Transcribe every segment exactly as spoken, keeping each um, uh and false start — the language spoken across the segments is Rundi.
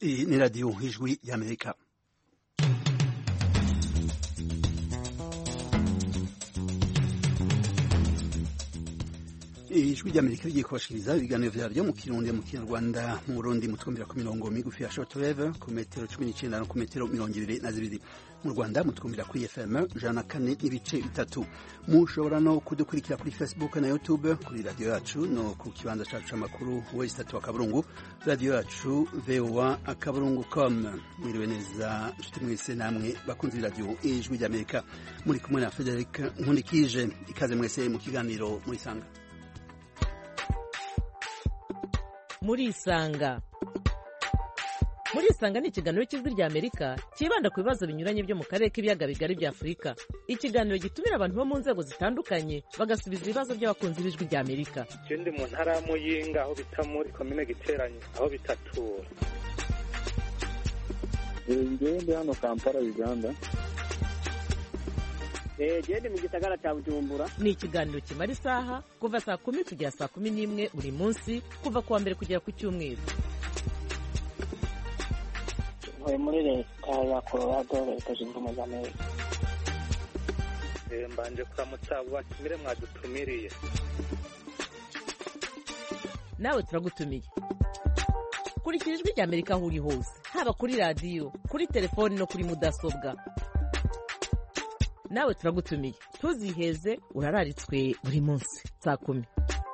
Hii ni Radio Ijwi ya Amerika. Ijwi rya Amerika rigiye kubashikiriza ibiganiro vyaryo mu Kirundi mu Kinyarwanda mu Burundi mu twumvira ku mirongo migufi ya shortwave ku metero cumi n'icenda no ku metero mirongo ibiri na zibiri, mu Rwanda mu twumvira kuri F M ijana na kane n'ibice bitatu. Mushobora no kudukurikira kuri Facebook na YouTube kuri radio yacu no ku kibanza cacu c'amakuru website wa Kaburungu radio yacu v o a akaburungu com. Mwiriwe neza nshuti mwese namwe bakunzi radio Ijwi rya Amerika, muri kumwe na Frederic Nkundikije. Ikaze mwese mu kiganiro muri sanga muri isanga muri isanga ni ikiganiro cy'Ijwi rya Amerika kibanda ku bibazo binyuranye byo mu karere k'ibiyaga bigari bya Afurika. Ikiganiro gitumira abantu bo mu nzego zitandukanye bagasubiza ibibazo by'abakunzi b'Ijwi rya Amerika. Je ndi mu ntara ya Muyinga aho bita muri commune Giteranyi aho bitatura. Ngewe ndi hano Kampala Uganda. Eh je ndi mu gisagara cya Bujumbura. Ni ikiganiro kimara isaha kuva saa kumi kugera saa kumi n'imwe buri munsi kuva kuwa mbere kugera ku cyumweru. Ntuye muri leta ya Colorado, leta zunze ubumwe za Amerika. Eh mbanje kuramutsa batumire mwadutumiriye. Nawe turagutumiye. Kurikira Ijwi rya Amerika aho uri hose, haba kuri radio, kuri telefoni no kuri mudasobwa. Nawe turagutumiye, ntuziheze, urararitswe buri munsi saa kumi.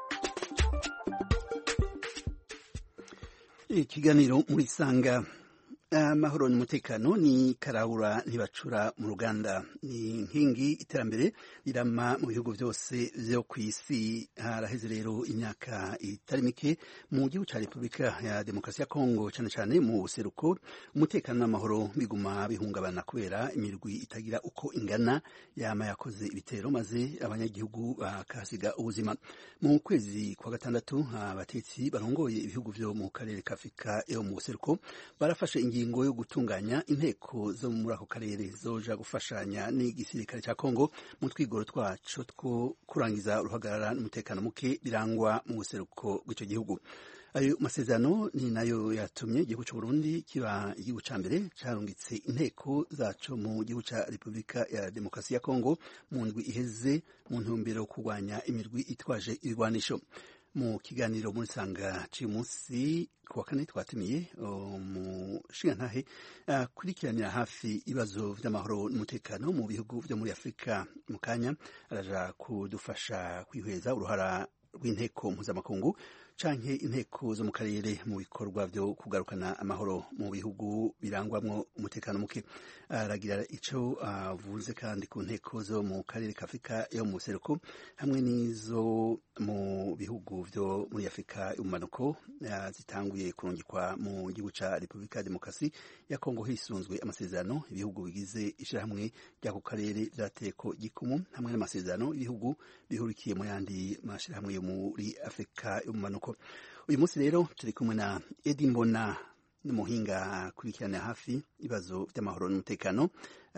Ikiganiro muri sanga. Amahoro n'umutekano ni karahura ntibacura mu Ruganda, ni nkingi iterambere irama mu bihugu byose byo ku isi. Haraheze rero imyaka itari mike mu gihugu cya Repubulika ya Demokarasi ya Kongo, cyane cyane mu buseruko, umutekano n'amahoro biguma bihungabana kubera imirwi itagira uko ingana yama yakoze ibitero maze abanyagihugu bakasiga ubuzima. Mu kwezi kwa gatandatu abatetsi barongoye ibihugu byo mu karere ka Afurika yo mu buseruko barafashe ingi ingingo yo gutunganya inteko zo muri ako karere zoja gufashanya n'igisirikare ca Kongo mu twigoro twaco two kurangiza uruhagarara n'umutekano muke birangwa mu buseruko bw'ico gihugu. Ayo masezerano ni nayo yatumye igihugu c'u Burundi kiba igihugu ca mbere carungitse inteko zaco mu gihugu ca Repubulika ya Demokarasi ya Kongo mu ndwi iheze mu ntumbero yo kurwanya imirwi itwaje ibigwanisho. Mu kiganiro muri sanga cy'umunsi kuwa kane twatumiye umushingantahe akurikiranira hafi ibibazo vy'amahoro n'umutekano mu bihugu vyo muri Afurika. Mu kanya araja kudufasha kwihweza uruhara rw'inteko mpuzamakungu canke inteko zo mu karere mu bikorwa vyo kugarukana amahoro mu bihugu birangwamwo umutekano muke. Aragira ico avuze kandi ku nteko zo mu karere ka Afurika yo mu buseruko hamwe n'izo mu bihugu vyo muri Afurika y'ubumanuko zitanguye kurungikwa mu gihugu ca Repubulika ya Demokarasi ya Kongo hisunzwe amasezerano ibihugu bigize ishirahamwe ry'ako karere vyateko gikumu hamwe n'amasezerano ibihugu bihurikiye mu yandi mashirahamwe yo muri Afurika y'ubumanuko. Uyu munsi rero turi kumwe na Edi Mbona n'umuhinga kurikirana hafi ibibazo by'amahoro n'umutekano,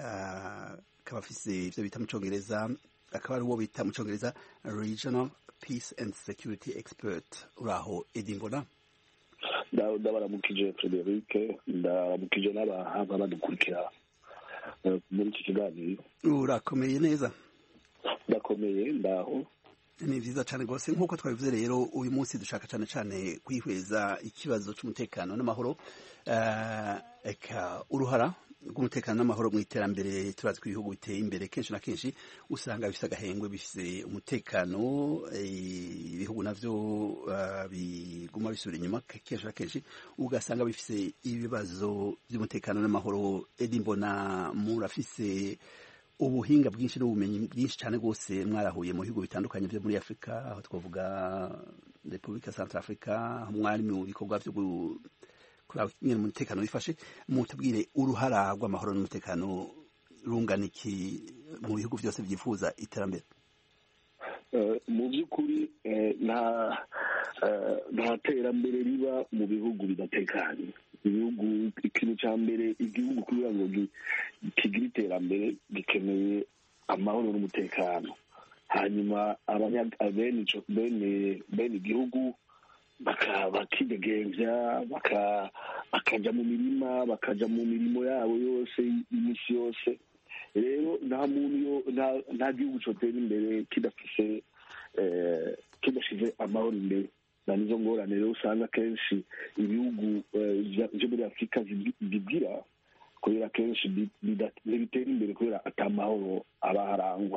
akaba afise ivyo bita mu Congereza, akaba ari uwo bita mu Congereza Regional Peace and Security Expert. Uraho Edi Mbona? Ndabaramukije Frederic, ndabaramukije n'abahanga badukurikira muri iki kiganiro. Urakomeye neza? Ndakomeye ndaho. Ni vyiza cyane rwose. Nk'uko twabivuze rero uyu munsi dushaka cyane cyane kwihweza ikibazo cy'umutekano n'amahoro, eka uruhara rw'umutekano n'amahoro mu iterambere. Turazi ko ibihugu biteye imbere kenshi na kenshi usanga bifise agahengwe, bifise umutekano, ibihugu navyo biguma bisubira inyuma kenshi na kenshi ugasanga bifise ibibazo by'umutekano n'amahoro. Edi Mbona, murafise ubuhinga bwinshi n'ubumenyi bwinshi cyane rwose, mwarahuye mu bihugu bitandukanye byo muri Afurika, aho twavuga Repubulika Centrafrica, mwari mu bikorwa byo kuraba ingene umutekano wifashe. Mutubwire uruhara rw'amahoro n'umutekano rungana iki mu bihugu byose byifuza iterambere? Mu by'ukuri nta terambere riba mu bihugu bidatekanye. Ibihugu, ikintu cya mbere igihugu kugira ngo kigire iterambere gikeneye amahoro n'umutekano. Hanyuma bene igihugu bakidegembya bakaja mu mirima bakaja mu mirimo yabo yose iminsi yose. Rero nta muntu nta gihugu cotera imbere kidafise kidashize amahoro imbere. Na nizo ngorane rero usanga kenshi ibihugu vyo muri Afurika bigira kubera kenshi ntibitera imbere kubera ata mahoro aba harangwa.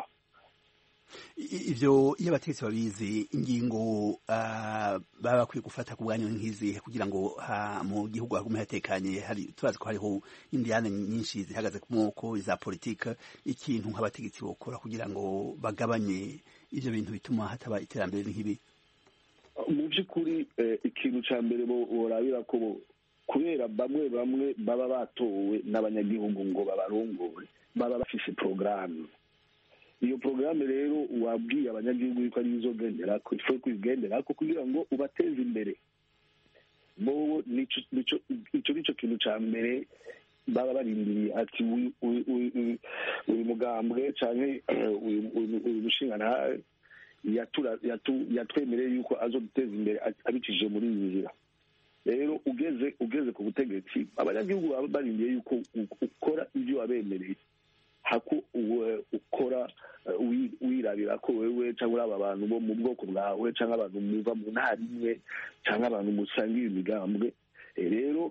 Ivyo iyo abategetsi babizi ingingo baba bakwiye gufata ku bwanyu nk'izihe kugira ngo mu gihugu hagume hatekanye? Hari turazi ko hariho indiyane nyinshi zihagaze ku mwoko za politike, ikintu nk'abategetsi bokora kugira ngo bagabanye ivyo bintu bituma hataba iterambere nk'ibi? Mu by'ukuri ikintu ca mbere borabira ko kubera bamwe bamwe baba batowe n'abanyagihugu ngo babarongore baba bafise porogaramu. Iyo porogaramu rero wabwiye abanyagihugu yuko ari izogenderako ifu kuyigenderako kugira ngo ubateze imbere. Bobo nico nico kintu ca mbere baba barindiriye ati uyu mugambwe canke uyu mushingana yatwemereye yuko azoduteza imbere abicishije muri iyi nzira. Rero ugeze ugeze ku butegetsi abanyagihugu baba barindiye yuko ukora ivyo wabemereye, hako ukora wirabira ko wewe cyangwa aba bantu bo mu bwoko bwawe cyangwa abantu muva mu ntara imwe cyangwa abantu musangiye imigambwe. Rero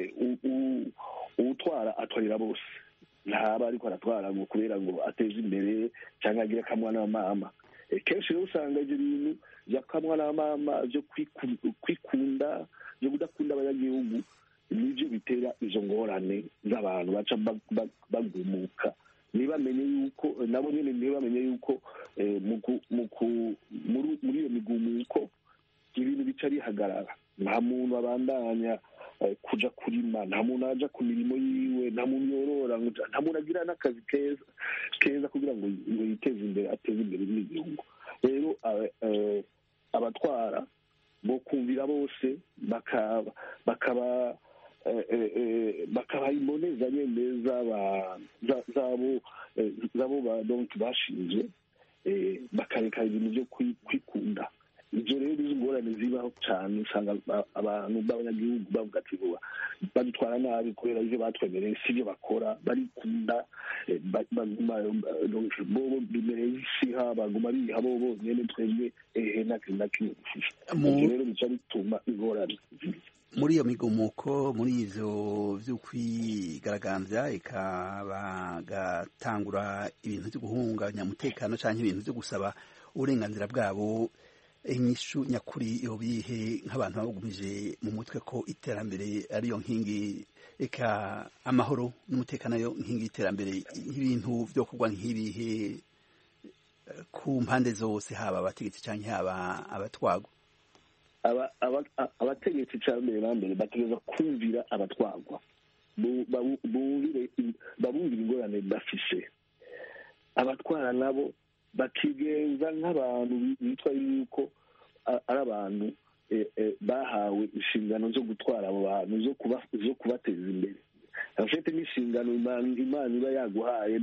utwara atwarira bose, ntaba ariko aratwara ngo kubera ngo ateze imbere cyangwa agire akamwa n'amama. Kenshi rero usanga ibyo bintu byakamwa n'amama byo kwikunda byo kudakunda abanyagihugu nibyo bitera izo ngorane z'abantu baca bagumuka. Ntibamenye yuko nabo nyine ntibamenye yuko muri iyo migumuko ibintu bica bihagarara. Nta muntu abandanya kuja kurima, nta muntu aja ku mirimo yiwe, nta muntu yorora, nta muntu agira n'akazi keza keza kugira ngo yiteze imbere ateze imbere n'igihugu. Rero abatwara bo kumvira bose bakaba bakaba bakabaha imboneza nyene zabo zabo donc bashinzwe bakareka ibintu byo kwikunda. Ivyo rero izo ngorane zibaho cane, usanga abantu b'abanyagihugu bavuga ati badutwara nabi kubera ivyo batwemereye sivyo bakora, barikunda bobo bimereye isiha baguma biha bobo nyene twebwe ehe nakimwe gufisha. Ivyo rero bica bituma ingorane. Muri iyo migumuko, muri ivyo vyo kwigaragambya ikabagatangura ibintu vyo guhungabanya umutekano canke ibintu vyo gusaba uburenganzira bwabo, inyishu nyakuri yobihe nk'abantu bagumije mu mutwe ko iterambere ariyo nkingi eka amahoro n'umutekano yo nkingi iterambere, ibintu vyo kugwa nk'ibihe ku mpande zose, haba abategetsi canke haba abatwagwa? Abategetsi cyane bambere bategeza kumvira abatwagwa, bumvire babumvira ingorane bafise. Abatwara nabo bakigenza nk'abantu bitwa yuko ari abantu bahawe inshingano zo gutwara abo bantu zo kubateza imbere. Afite n'inshingano Imana iba yaguhaye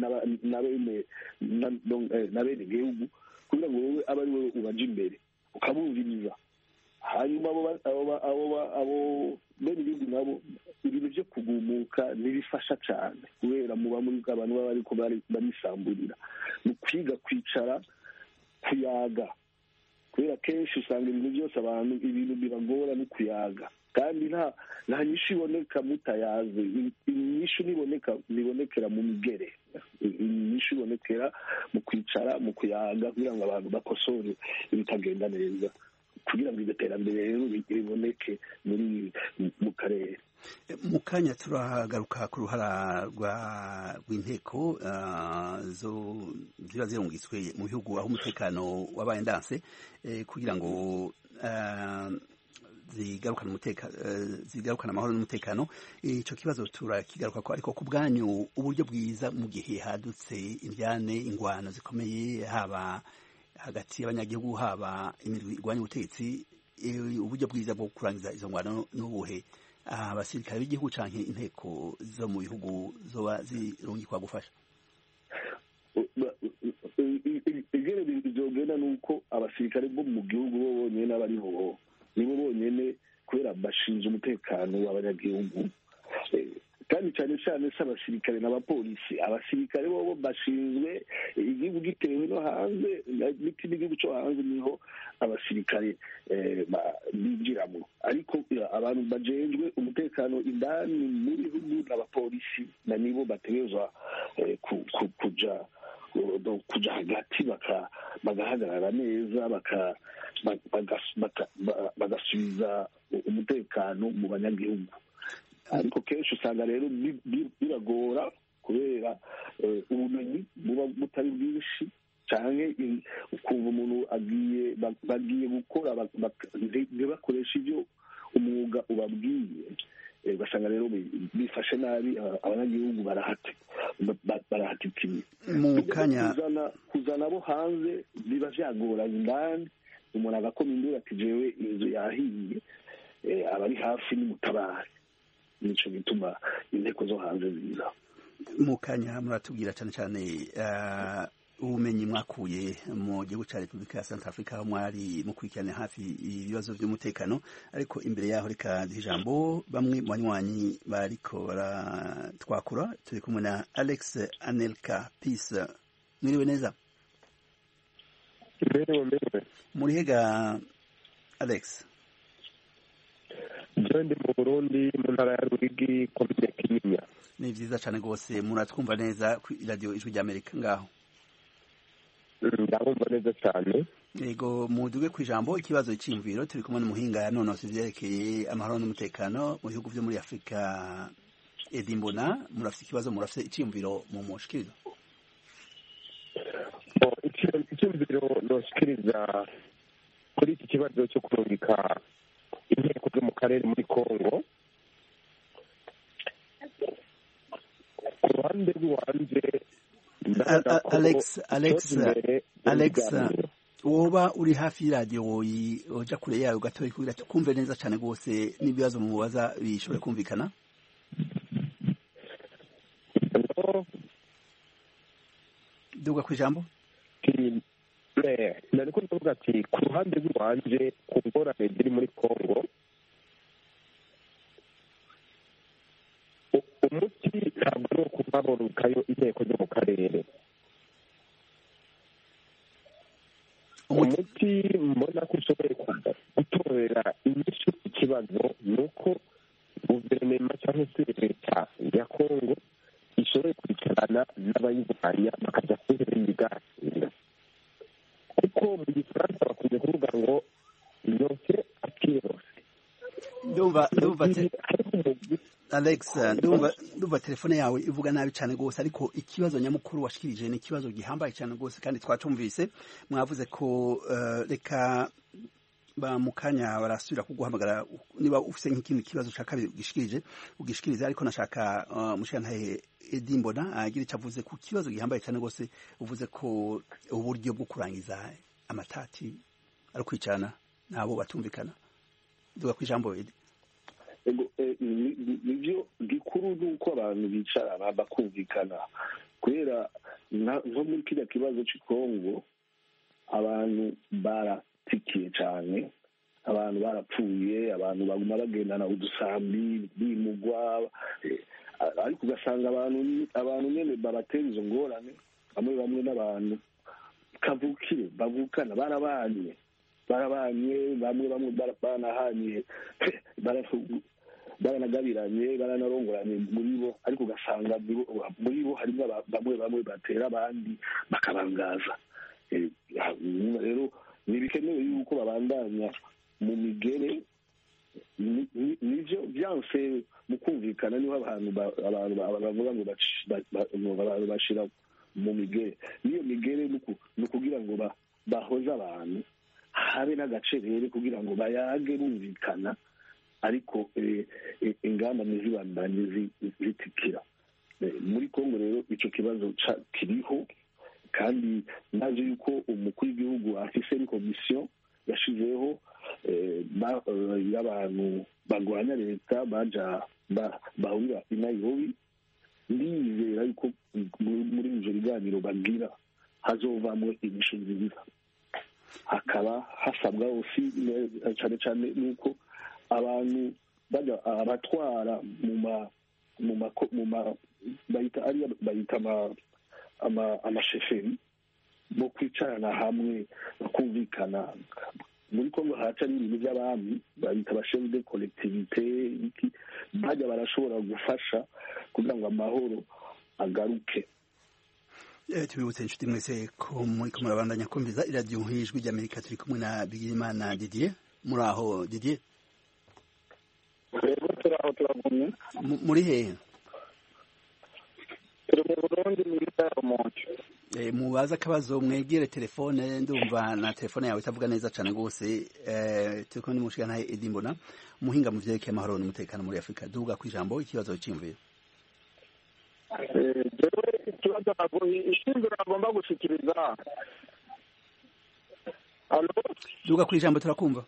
n'abene gihugu kugira ngo wowe abe ari wowe ubaje imbere ukabumviriza. Hanyuma abo bene ibindi nabo ibintu byo kugumuka ntibifasha cyane kubera muba muri abantu baba ariko barisamburira. Ni kwiga kwicara kuyaga, kubera kenshi usanga ibintu byose abantu ibintu biragora no kuyaga, kandi nta nta nyishu iboneka mutayaze. Inyishu niboneka nibonekera mu migere, inyishu ibonekera mu kwicara mu kuyaga kugira ngo abantu bakosore ibitagenda neza, kugira ngo iterambere rero riboneke muri mu karere. Mu kanya turagaruka ku ruhara rw'inteko ziba zirungitswe mu bihugu aho umutekano wabaye ndanse kugira ngo zigarukana umutekano zigarukana amahoro n'umutekano. Ico kibazo turakigaruka ko, ariko ku bwanyu uburyo bwiza mu gihe hadutse indyane ingwano zikomeye haba hagati y'abanyagihugu haba imirwi irwanya ubutegetsi, uburyo bwiza bwo kurangiza izo ngwano n'ubuhe? Abasirikare b'igihugu canke inteko zo mu bihugu zoba zirungikwa gufasha? Igere bizogenda nuko abasirikare bo mu gihugu bo bonyene abariho nibo bonyene kubera bashinzwe umutekano w'abanyagihugu kandi cyane cyane si abasirikare n'abapolisi. Abasirikare bobo bashinzwe igihugu gitewe no hanze n'igihugu cyo hanze, niho abasirikare binjiramo, ariko abantu bajejwe umutekano indani mu bihugu n'abapolisi na nibo bategerezwa kuja kuja hagati bagahagarara neza bagasubiza umutekano mu banyagihugu. Ariko kenshi usanga rero biragora kubera ubumenyi buba butari bwinshi, cyane ukumva umuntu agiye bagiye gukora ntibakoresha ibyo umwuga ubabwiye, ugasanga rero bifashe nabi abanyagihugu barahatikiriye. mu kanya kuzana abo hanze biba vyagoranye indani, umuntu agakoma induru ati jewe inzu yahiye, abari hafi n'umutabare. Nico gituma inteko zo hanze ziza. mu kanya muratubwira cyane cyane ubumenyi mwakuye mu gihugu cya Repubulika ya Central Africa, aho mwari mukurikirana hafi ibibazo by'umutekano, ariko imbere yaho reka duhe ijambo bamwe mu banywanyi bariko baratwakura. Turi kumwe na Alex Anelka Peace. Mwiriwe neza? muri hega Alex? Ndi mu Burundi mu ntara ya Ruyigi komine Kinyinya. Ni vyiza cyane gose, muratwumva neza ku radio Ijwi ry'Amerika ngaho? Ndabumva neza cyane. Yego, muduge ku ijambo ikibazo cy'imviro. Turi kumwe n'umuhinga yanonose ivyerekeye amahoro n'umutekano mu bihugu vyo muri Afrika, Edi Mbona. Murafite ikibazo, murafite icyumviro mu mushikirizo? Icyumviro noshikiriza kuri iki kibazo cyo kurungika inteko zo mu karere muri Kongo, ku ruhande rw'iwanje Alex Alex Alex woba uri hafi y'iradiyo woyi oja kure yayo gatoyi kugira tukumve neza cyane rwose n'ibibazo mubaza bishobora kumvikana. Duga ku ijambo. Nariko ndavuga ati ku ruhande rw'iwanje ku ngorane ziri muri Kongo, umuti ntabwo ari uwo kubaborukayo inteko zo mu karere. Umuti mbona ko ushoboye gutorera inyishu ikibazo ni uko guverinoma cyangwa se leta ya Kongo ishoboye kwicarana n'abayirwanya bakajya kuhera ibiganiro. Ariko mu gifaransa bakunze kuvuga ngo yose akirose. Ndumva ndumva Alex, ndumva ndumva telefone yawe ivuga nabi cyane gose, ariko ikibazo nyamukuru washikirije ni ikibazo gihambaye cyane gose kandi twacumvise. Mwavuze ko uh, reka ba mukanya barasubira kuguhamagara niba ufise nk'ikindi kibazo ushaka gishikirije ugishikirize, ariko nashaka uh, mushantahe Edi Mbona agira icyo avuze ku kibazo gihambaye cyane gose. Uvuze ko uburyo bwo kurangiza amatati ari kwicarana nabo batumvikana. Duga ku ijambo Edi. Nibyo gikuru nuko abantu bicara bakumvikana, kubera nko muri kiriya kibazo cy'Kongo abantu baratikiye cyane, abantu barapfuye, abantu baguma bagendana udusambi bimugwa, ariko ugasanga abantu abantu nyene babatera izo ngorane, bamwe bamwe n'abantu kavukire bavukana barabanye barabanye bamwe bamwe baranahanye baranagabiranye baranarongoranye muri bo, ariko ugasanga muri bo harimo bamwe bamwe batera abandi bakabangaza. Rero ntibikenewe yuko babandanya mu migere, nivyo byanse mu kumvikana niho abantu abantu bavuga ngo abantu bashira mu migere. Niyo migere ni ukugira ngo bahoze abantu, habe n'agacerere kugira ngo bayage bumvikana, ariko ingamba ntizibandanye zitikira. Muri Kongo rero ico kibazo kiriho, kandi naje yuko umukuru w'igihugu afise komisiyo yashizeho y'abantu bagwanya leta baja bahurira i Nairobi. Ndizera yuko muri ivyo biganiro bagira hazovamwo inyishu nziza. Hakaba hasabwa osi cyane cyane nuko abantu bajya abatwara mu ma mu ma mu ma bayita ari bayita ama ama amasheferi bo kwicarana hamwe bakumvikana. Muri Kongo haca n'ibintu by'abami bayita abashefu de collectivité iki bajya barashobora gufasha kugira ngo amahoro agaruke. Tubibutse inshuti mwese ko muri ko murabandanya kumviza iradiyo nk'ijwi ry'Amerika, turi kumwe na Bigirimana Didier. Muri aho Didier? Yego turaho turagumye. Muri hehe? Turi mu Burundi mu ntara Monti. Eh, mubaza akabazo mwegere telefone, ndumva na telefone yawe itavuga neza cyane gose. Eh, turiko ni mushika naye Edi Mbona, muhinga mu vyerekeye amahoro n'umutekano muri Afrika. Duga kwijambo ikibazo cy'imviro. Eh, jewe ikibazo ntabwo ishingiro agomba gushikiriza. Allo? Duga kwijambo turakumva.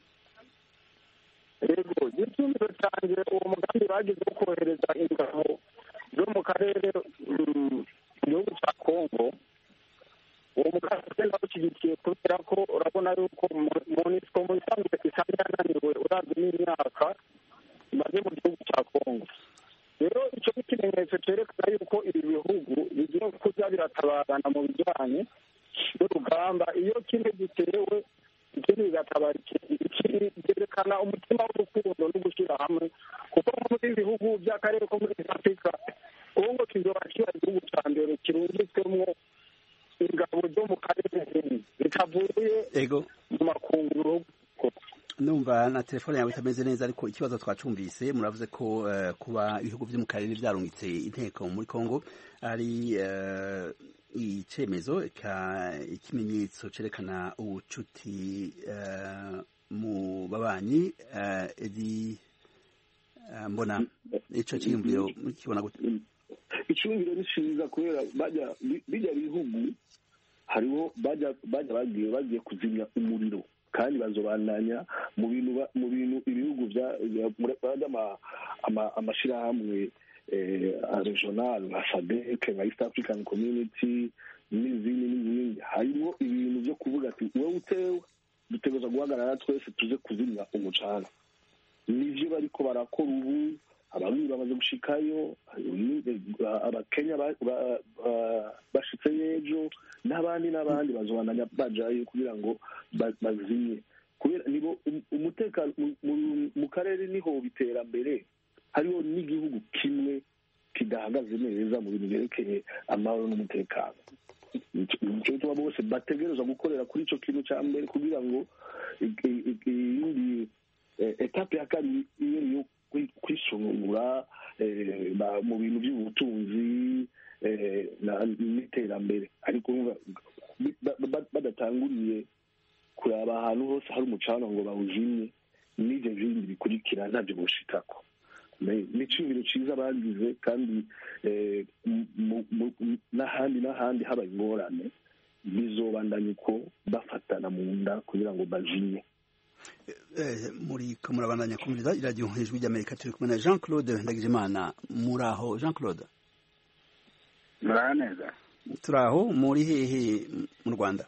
Yego, igisubizo cyanjye uwo mugambi bagize wo kohereza ingabo zo mu karere mu gihugu cya Kongo, uwo mugambi ugenda ushyigikiye kubera ko urabona yuko MONUSCO mu isanzwe isanga yananiwe uravye n'imyaka imaze mu gihugu cya Kongo. Rero icyo ni ikimenyetso cyerekana yuko ibi bihugu bigiye kuza biratabarana mu bijyanye n'urugamba. Iyo kimwe gitewe ikindi bigatabara ikindi, byerekana umutima w'urukundo no gushyira hamwe, kuko muri bihugu by'akarere ko muri Afurika Kongo kizoba kiba igihugu cya mbere kirungitswemo ingabo zo mu karere zitavuye mu makungu. Numva na telefone yawe itameze neza, ariko ikibazo twacumvise muravuze ko uh, kuba ibihugu byo mu karere byarungitse inteko muri Kongo ari uh, icemezo ka ikimenyetso cerekana ubucuti uh, mu babanyi. uh, edi uh, Mbona ico cyiyumviro kibona gute? Icyumviro ni cyiza kubera bajya bijya bihugu hariho bajya bajya bagiye bagiye kuzimya umuriro, kandi bazobandanya mu bintu mu bintu ibihugu bya amashirahamwe regional nka SADC nka East African Community n'izindi n'izindi. Harimo ibintu byo kuvuga ati wowe utewe dutegereza guhagarara twese tuze kuzimya umucana. Nivyo bariko barakora ubu, abamwe bamaze gushikayo, abakenya bashitse ejo, n'abandi n'abandi bazobandanya bajayo kugira ngo bazimye. Kubera nibo umutekano mu karere niho biterambere. Hariho n'igihugu kimwe kidahagaze neza mu bintu byerekeye amahoro n'umutekano. Icyo tuba bose bategereza gukorera kuri icyo kintu cya mbere kugira ngo iyindi etape ya kabiri iyo yo kwisungura mu bintu by'ubutunzi n'iterambere. Ariko badatanguriye kuraba ahantu hose hari umucana ngo bawuzimye, n'ibyo bindi bikurikira ntabyo boshikako. Ni iciyumviro cyiza bagize, kandi n'ahandi n'ahandi haba ingorane bizobandanya uko bafatana mu nda kugira ngo bazimye. Muri ko murabandanya kumviriza iradiyo nk'ijwi ry'Amerika, turi kumwe na Jean Claude Ndagijimana. Muri aho Jean Claude? Muraho neza. Turi aho. Muri hehe mu Rwanda?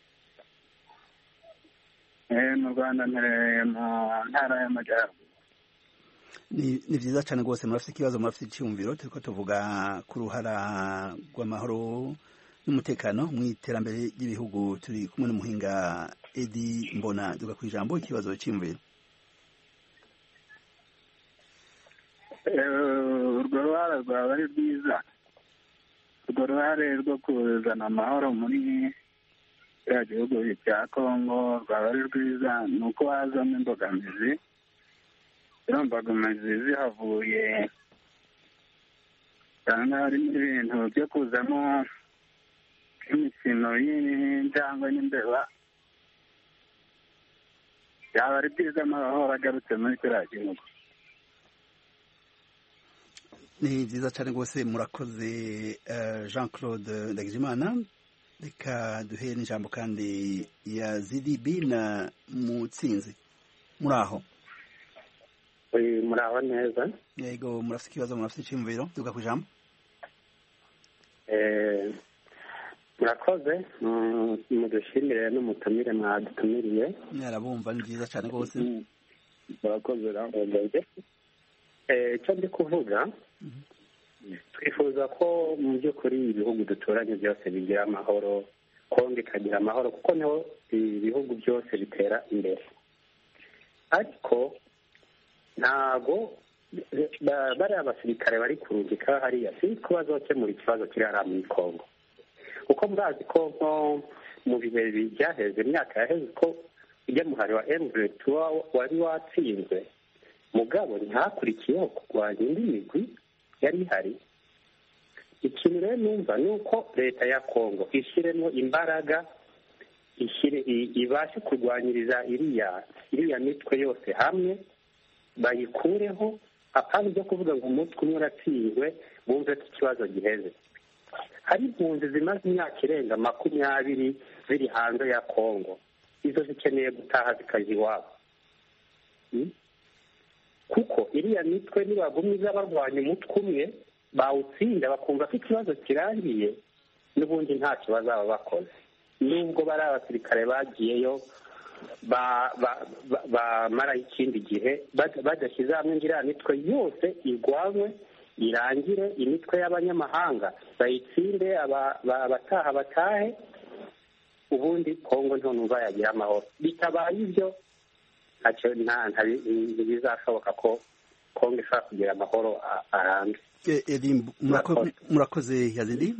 Eh, mu Rwanda ntereye mu ntara y'Amajyaruguru. Ni ni vyiza cyane rwose. Murafite ikibazo, murafite icyumviro? Turiko tuvuga ku ruhara rw'amahoro n'umutekano mu iterambere ry'ibihugu. Turi kumwe n'umuhinga Edi Mbona. Duga ku ijambo ikibazo cy'imviro. urwo ruhare rwaba ari rwiza, urwo ruhare rwo kuzana amahoro muri ya gihugu cya Kongo rwaba ari rwiza. ni uko hazamo imbogamizi. izo mbogamizi zihavuye cyangwa harimo ibintu byo kuzamo imikino y'injangwe n'imbeba, byaba ari byiza amahoro agarutse muri kiriya gihugu. Ni byiza cyane rwose. Murakoze Jean Claude Ndagijimana. Reka duhe n'ijambo kandi ya Zidi Bin Mutsinzi. Muri aho? Muraho neza. Yego, murafite ikibazo, murafite icyumviro? Duga ku ijambo. Murakoze. Mudushimire n'umutumire mwadutumiriye. Nyarabumva ni byiza cyane rwose. murakoze rero icyo ndi kuvuga twifuza ko mu by'ukuri ibihugu duturanye byose bigira amahoro, kongo ikagira amahoro kuko niho ibihugu byose bitera imbere. ariko ntago bariya basirikare bari kurungika hariya sinzi ko bazokemura ikibazo kiri hariya muri kongo, kuko murazi ko nko mu bihe byaheze imyaka yaheze ko ujya muhari wa emuventi wari watsinzwe, mugabo ntihakurikiyeho kurwanya indi migwi yari ihari. ikintu rero numva ni uko leta ya kongo ishyiremo imbaraga, ibashe kurwanyiriza iriya iriya mitwe yose hamwe, bayikureho apana byo kuvuga ngo umutwe umwe uratsinzwe bumve ko ikibazo giheze. hari impunzi zimaze imyaka irenga makumyabiri ziri hanze ya kongo, izo zikeneye gutaha zikajya iwabo, kuko iriya mitwe nibagumye iza barwanya umutwe umwe bawutsinda bakumva ko ikibazo kirangiye, n'ubundi ntacyo bazaba bakoze. nubwo bari abasirikare bagiyeyo bamara ikindi gihe badashyize hamwe ngo iriya mitwe yose irwanywe irangire, imitwe y'abanyamahanga bayitsinde, abataha batahe, ubundi kongo nto numva yagira amahoro. bitabaye ibyo ntibizashoboka ko kongo ishobora kugira amahoro arambye. murakoze yazidi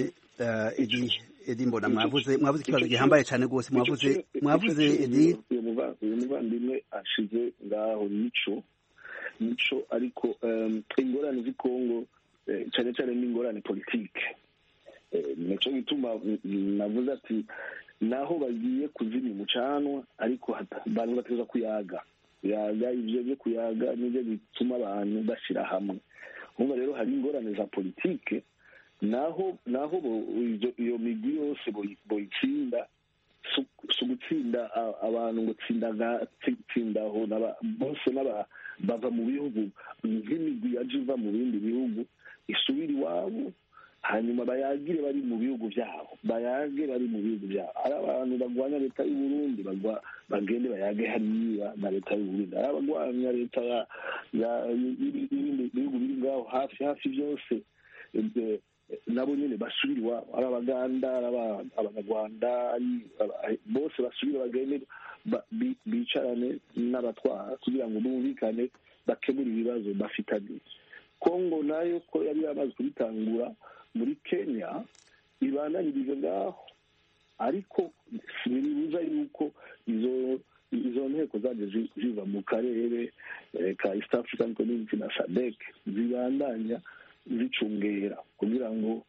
edi mbona mwavuze mwavuze ikibazo gihambaye cyane rwose, mwavuze mwavuze edi uyu muvandimwe ashize ngaho nico nico ariko ingorane z'i Kongo cyane cyane n'ingorane politike, nico gituma navuze ati naho bagiye kuzimya umucanwa ariko abantu bateza kuyaga kuyaga ibyo byo kuyaga nibyo bituma abantu bashyira hamwe. ubu rero hari ingorane za politike, naho naho iyo migwi yose boyitsinda si ugutsinda abantu ngo tsindaho bose bava mu bihugu nk'imigwi yaje iva mu bindi bihugu isubira iwabo, hanyuma bayagire bari mu bihugu byabo, bayage bari mu bihugu byabo. ari abantu barwanya leta y'u Burundi bagende bayage hariya na leta y'u Burundi, ari abarwanya leta y'ibindi bihugu biri ngaho hafi hafi byose nabo nyine basubira iwabo, ari abaganda ari abanyarwanda bose basubira bagende bicarane n'abatwara kugira ngo bumvikane bakemure ibibazo bafitanye. kongo nayo ko yari yamaze kubitangura muri kenya ibandanyiriza ngaho, ariko sinibuza yuko izo izo nteko zaje ziva mu karere ka East African Community na SADC zibandanya zicungera kugira ngo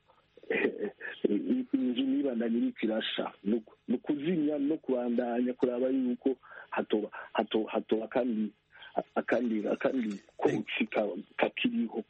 inzu nibandanye iriko irasha no kuzimya no kubandanya kuraba yuko hatoba hatoba kandi akandi akandi kucika kakiriho.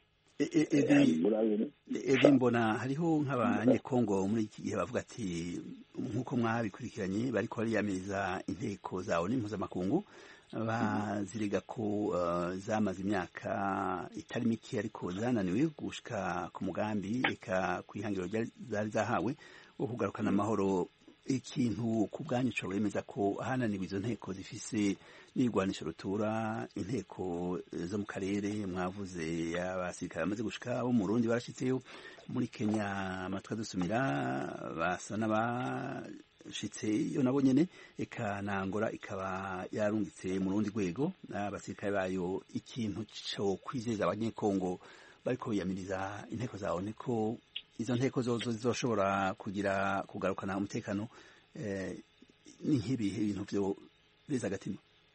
edi mbona hariho nk'abanyekongo muri iki gihe bavuga ati nk'uko mwabikurikiranye bariko bariyamiriza inteko za ONU mpuzamakungu, baziriga ko zamaze imyaka itari mike ariko zananiwe gushika ku mugambi eka kwihangiro zari zahawe wo kugarukana amahoro. ikintu ku bwanyu cyo bemeza ko hananiwe izo nteko zifise n'irwanisho rutura, inteko zo mu karere mwavuze abasirikare bamaze gushika bo mu Burundi barashitseyo, muri Kenya amatwi adusumira basa n'abashitse iyo nabo nyene, eka na Angola ikaba yarungitse mu rundi rwego abasirikare bayo. ikintu cyo kwizeza abanyekongo bariko biyamiriza inteko zawo niko izo nteko zozo zizoshobora kugira kugarukana umutekano, ni nk'ibihe ibintu byo beza agatima.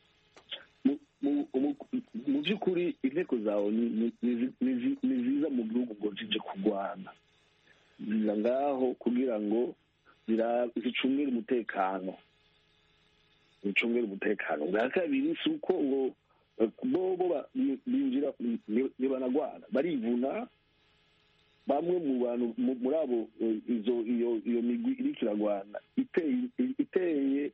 mu by'ukuri inteko zawo ni ziza mu gihugu ngo zije kurwana, ziza ngaho kugira ngo zicungere umutekano zicungere umutekano. bwa kabiri si uko ngo bobo binjira nibanagwana barivuna. bamwe mu bantu muri abo izo iyo iyo migwi iriko iragwana iteye iteye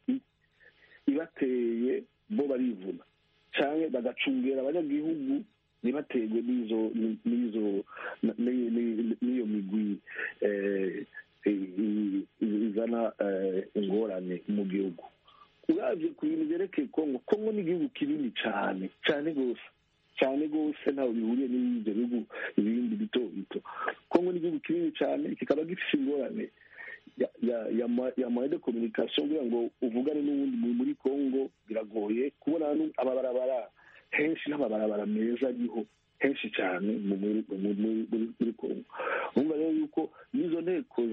ibateye bo barivuna canke bagacungera abanyagihugu ntibaterwe n'izo n'izo n'iyo migwi izana ingorane mu gihugu. uravye ku bintu vyerekeye kongo kongo ni igihugu kinini cane cane rwose cyane rwose ntaho bihuriye n'ibyo bihugu ibindi bito bito kongo ni igihugu kinini cyane kikaba gifite ingorane ya moyen de communication kugira ngo uvugane n'uwundi muri kongo biragoye kubona amabarabara henshi n'amabarabara meza ariho henshi cyane muri kongo urumva rero yuko n'izo nteko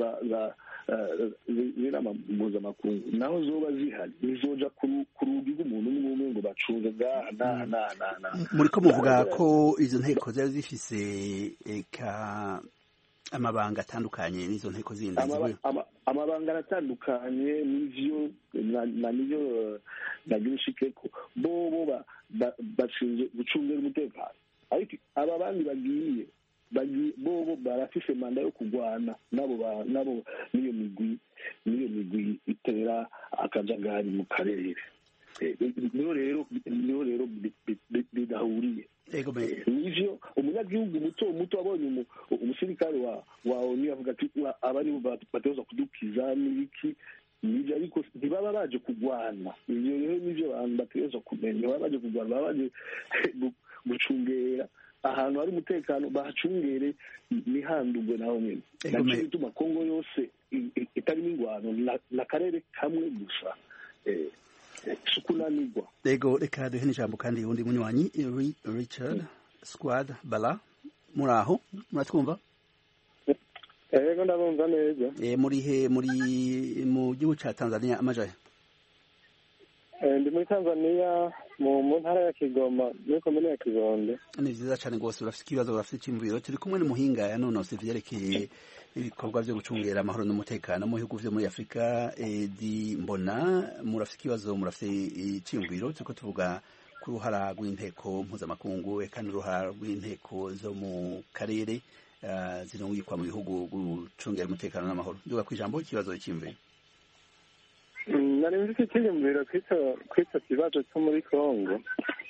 z'inama mpuzamakungu naho zoba zihari nizoja ku rugi rw'umuntu umwe umwe ngo bacunge ngaha n'aha n'aha n'aha muriko muvuga ko izo nteko zari zifise eka amabanga atandukanye n'izo nteko zindi amabanga aratandukanye n'ivyo na nivyo nagira ushikeko bobo bashinzwe gucungira umutekano ariko aba bandi bagiye bobo barafise manda yo kurwana nabo nabo niyo migwi niyo migwi itera akajagari mu karere niyo rero niyo rero bidahuriye nivyo umunyagihugu muto muto abonye umusirikare wa wa oni avuga ati aba nibo bateza kudukiza n'ibiki nivyo ariko ntibaba baje kurwana ivyo rero nivyo abantu bateza kumenya baba baje kurwana baba baje gucungera ahantu hari umutekano bahacungere nihandurwe naho nyene naco bituma kongo yose itarimo ingwano n'akarere kamwe gusa sukunanirwa ego reka duhe n'ijambo kandi undi munywanyi Richard Squad Bala muraho muratwumva ego ndabumva neza eh muri he muri mu gihugu ca Tanzania amajahe ndi muri Tanzania mu ntara ya Kigoma muri komune ya Kibondo ni vyiza cane rwose urafite ikibazo urafite icyumviro turi kumwe n'umuhinga yanonose vyerekeye ibikorwa vyo gucungera amahoro n'umutekano mu bihugu vyo muri Afrika Edi Mbona murafite ikibazo murafite icyumviro turiko tuvuga ku ruhara rw'inteko mpuzamakungu eka n'uruhara rw'inteko zo mu karere zirungikwa mu bihugu gucungera umutekano n'amahoro nduga kwijambo ikibazo cy'imviro nari mfite icyiyumviro kw'icyo kibazo cyo muri Kongo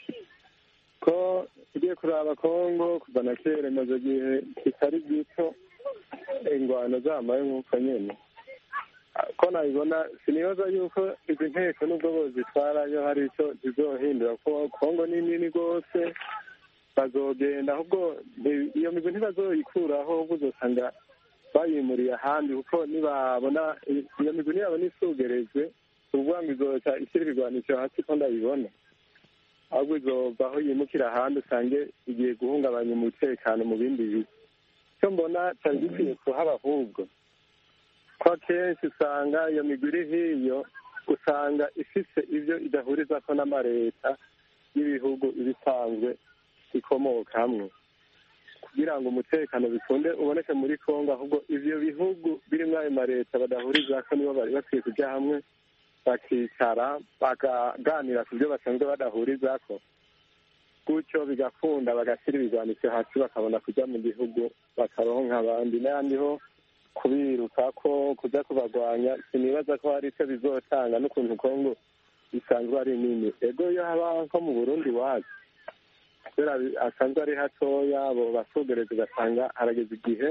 ko tugiye kuraba Kongo kuva na kera imaze igihe kitari gito ingwano zamaye nk'uko nyene ko nabibona sinibaza yuko izi nteko n'ubwo bozitwarayo hari icyo zizohindura ko Kongo ni nini rwose bazogenda ahubwo iyo migwi ntibazoyikuraho ahubwo uzosanga bayimuriye ahandi kuko nibabona iyo migwi niyabona isugerejwe uvuga ngo izoca ishyira ibigwanisho hasi ko ndabibona ahubwo izova aho yimukira ahandi usange igiye guhungabanya umutekano mu bindi bice icyo mbona cyari gikwiye kuhaba ahubwo ko akenshi usanga iyo migwi iri hiyo usanga ifise ibyo idahurizako n'amareta y'ibihugu ibisanzwe ikomoka hamwe kugira ngo umutekano bikunde uboneke muri Kongo ahubwo ivyo bihugu birimwo ayo mareta badahurizako nibo bari bakwiye kuja hamwe bakicara bakaganira ku byo basanzwe badahurizako gutyo bigakunda bagashyira ibigwanisho hasi bakabona kuja mu gihugu bakaronka abandi n'ayandi ho kubirukako kuja kubagwanya sinibaza ko hari icyo bizotanga n'ukuntu Kongo isanzwe ari nini ego iyo haba nko mu Burundi wacu kubera asanzwe ari hatoya abo basugereza ugasanga harageze igihe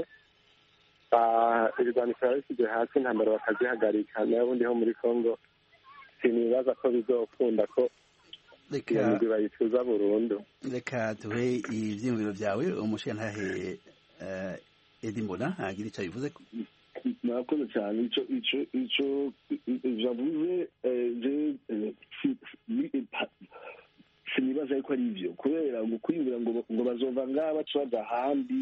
ibigwanisho babishyize hasi intambara bakazihagarika n'ubundi ho muri Kongo sinibaza ko bizokunda ko iyo migwi bayicuza burundu reka tuhe ivyiyumviro vyawe umushiyantahe Edi Mbona agira icyo bivuze murakoze cyane ico ico ico javuze sinibaza yuko ari ivyo kubera ngo kwiyumvira ngo ngo bazova ngaha baca baja ahandi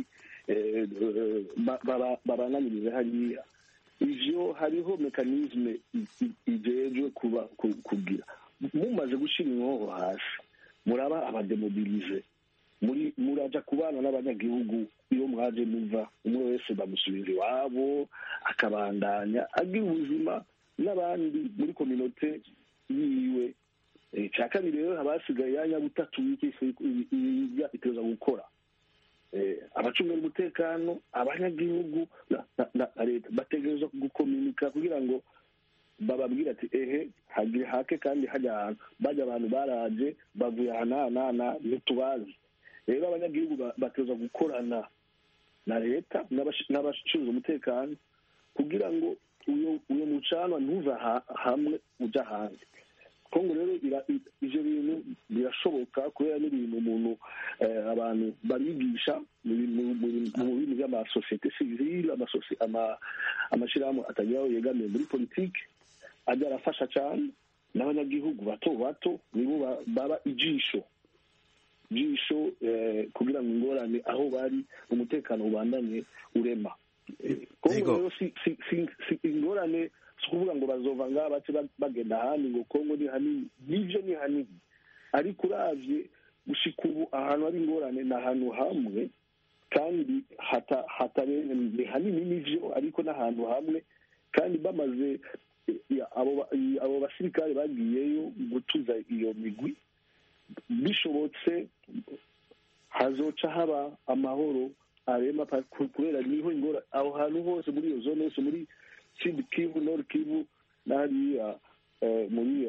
babananirize hariya ivyo hariho mekanisme ijejwe kuba kugira mumaze gushira inkoho hasi muraba abademobilize muri muraja kubana n'abanyagihugu iyo mwaje muva umwe wese bamusubiza iwabo akabandanya agira ubuzima n'abandi muri kominote yiwe cya kabiri rero abasigaye yanya butatu iteza gukora abacungira umutekano abanyagihugu na leta bategereza gukominika kugira ngo bababwira ati ehe hagire hake kandi hajya ahantu bajya abantu baraje bavuye aha n'aha n'aha ntitubazi rero abanyagihugu bateza gukorana na leta n'abashinzwe umutekano kugira ngo uyo mucanwa ntuza hamwe uja ahandi kongo rero ivyo bintu birashoboka kubera n'ibintu umuntu abantu barigisha mu bintu by'amasosiyete sivile amashirahamwe atagira aho yegamiye muri politike ajya arafasha cyane n'abanyagihugu bato bato nibo baba ijisho ijisho kugira ngo ingorane aho bari umutekano ubandanye urema kongo rero si ingorane si ukuvuga ngo bazova ngaha bace bagenda ahandi ngo kongo ni hanini n'ivyo ni hanini ariko uravye gushika ubu ahantu hari ingorane ni ahantu hamwe kandi ni hanini n'ivyo ariko n'ahantu hamwe kandi bamaze abo basirikare bagiyeyo gutuza iyo migwi bishobotse hazoca haba amahoro arema kubera niho ingora aho hantu hose muri iyo zone yose muri Sud Kivu, Nord Kivu, n'hariya muri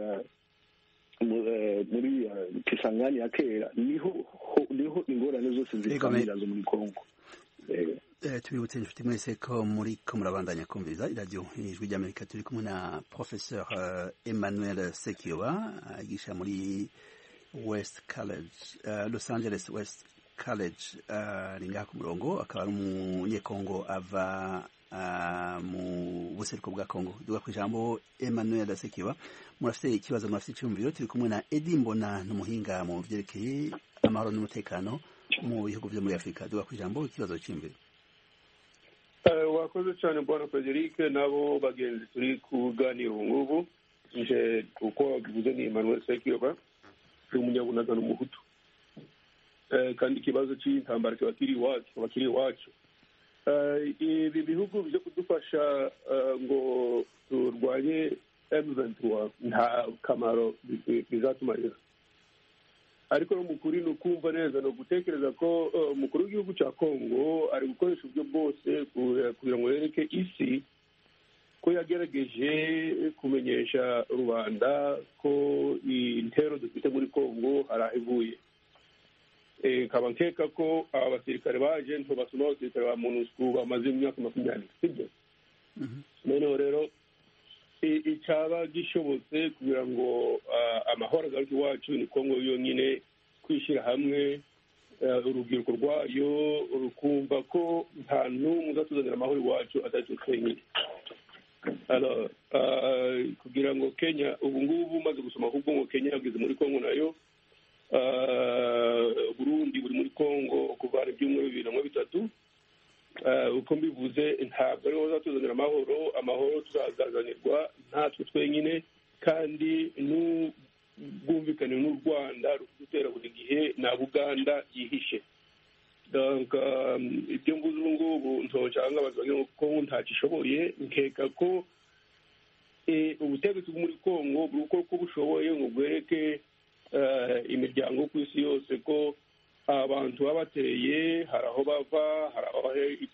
muri Kisangani ya kera niho niho ingorane zose zikamira zo muri Kongo. Tubibutse inshuti mwese ko muri ko murabandanya kumviriza iradiyo ijwi ry'Amerika turi kumwe na Professeur Emmanuel Sekiwa agisha muri West College, Los Angeles West College ringa ku murongo akaba ari umunyekongo ava mu buseruko bwa Kongo. Duga ku ijambo Emmanuel Sekiwa, murafite ikibazo, murafite icyumviro. Turi kumwe na Edi Mbona n'umuhinga mu byerekeye amahoro n'umutekano mu bihugu byo muri Afurika. Duga ku ijambo, ikibazo cy'imviro. Wakoze cyane bwana Frederic, nabo bagenzi turi kuganira ubu ngubu. Nje uko bivuze ni Emmanuel Sekiwa, ni umunyabunaga n'umuhutu, kandi ikibazo cy'intambara kiba kiri iwacu kiba kiri iwacu. Ibi bihugu byo kudufasha ngo turwanye M vingt-trois nta kamaro bizatumarira, ariko n'umukuru ni ukumva neza no gutekereza ko umukuru w'igihugu cya Kongo ari gukoresha uburyo bwose kugira ngo yereke isi ko yagerageje kumenyesha rubanda ko intero dufite muri Kongo hari aho ivuye. Kaba nkeka ko aba basirikare baje ntibasoma abasirikare ba MONUSCO bamaze imyaka makumyabiri, sibyo? Noneho rero icyaba gishobotse kugira ngo amahoro agaruke iwacu ni Kongo yonyine kwishyira hamwe, urubyiruko rwayo rukumva ko nta n'umwe uzatuzanira amahoro iwacu atari twe twenyine. Kugira ngo Kenya ubu ngubu umaze gusoma ahubwo ngo Kenya yageze muri Kongo nayo, Burundi buri muri Kongo kuvana ibyumweru bibiri na bitatu. Uko mbivuze ntabwo ariho bazatuzanira amahoro, amahoro tuzazazanirwa natwe twenyine, kandi n'ubwumvikane n'u Rwanda rudutera buri gihe na Buganda yihishe. Donc ibyo mvuze ubu ngubu ntocyanga bazagira ngo Kongo ntakishoboye. Nkeka ko ubutegetsi bwo muri Kongo buri uko bushoboye ngo bwereke imiryango ku isi yose ko abantu babateye hari aho bava, hari aho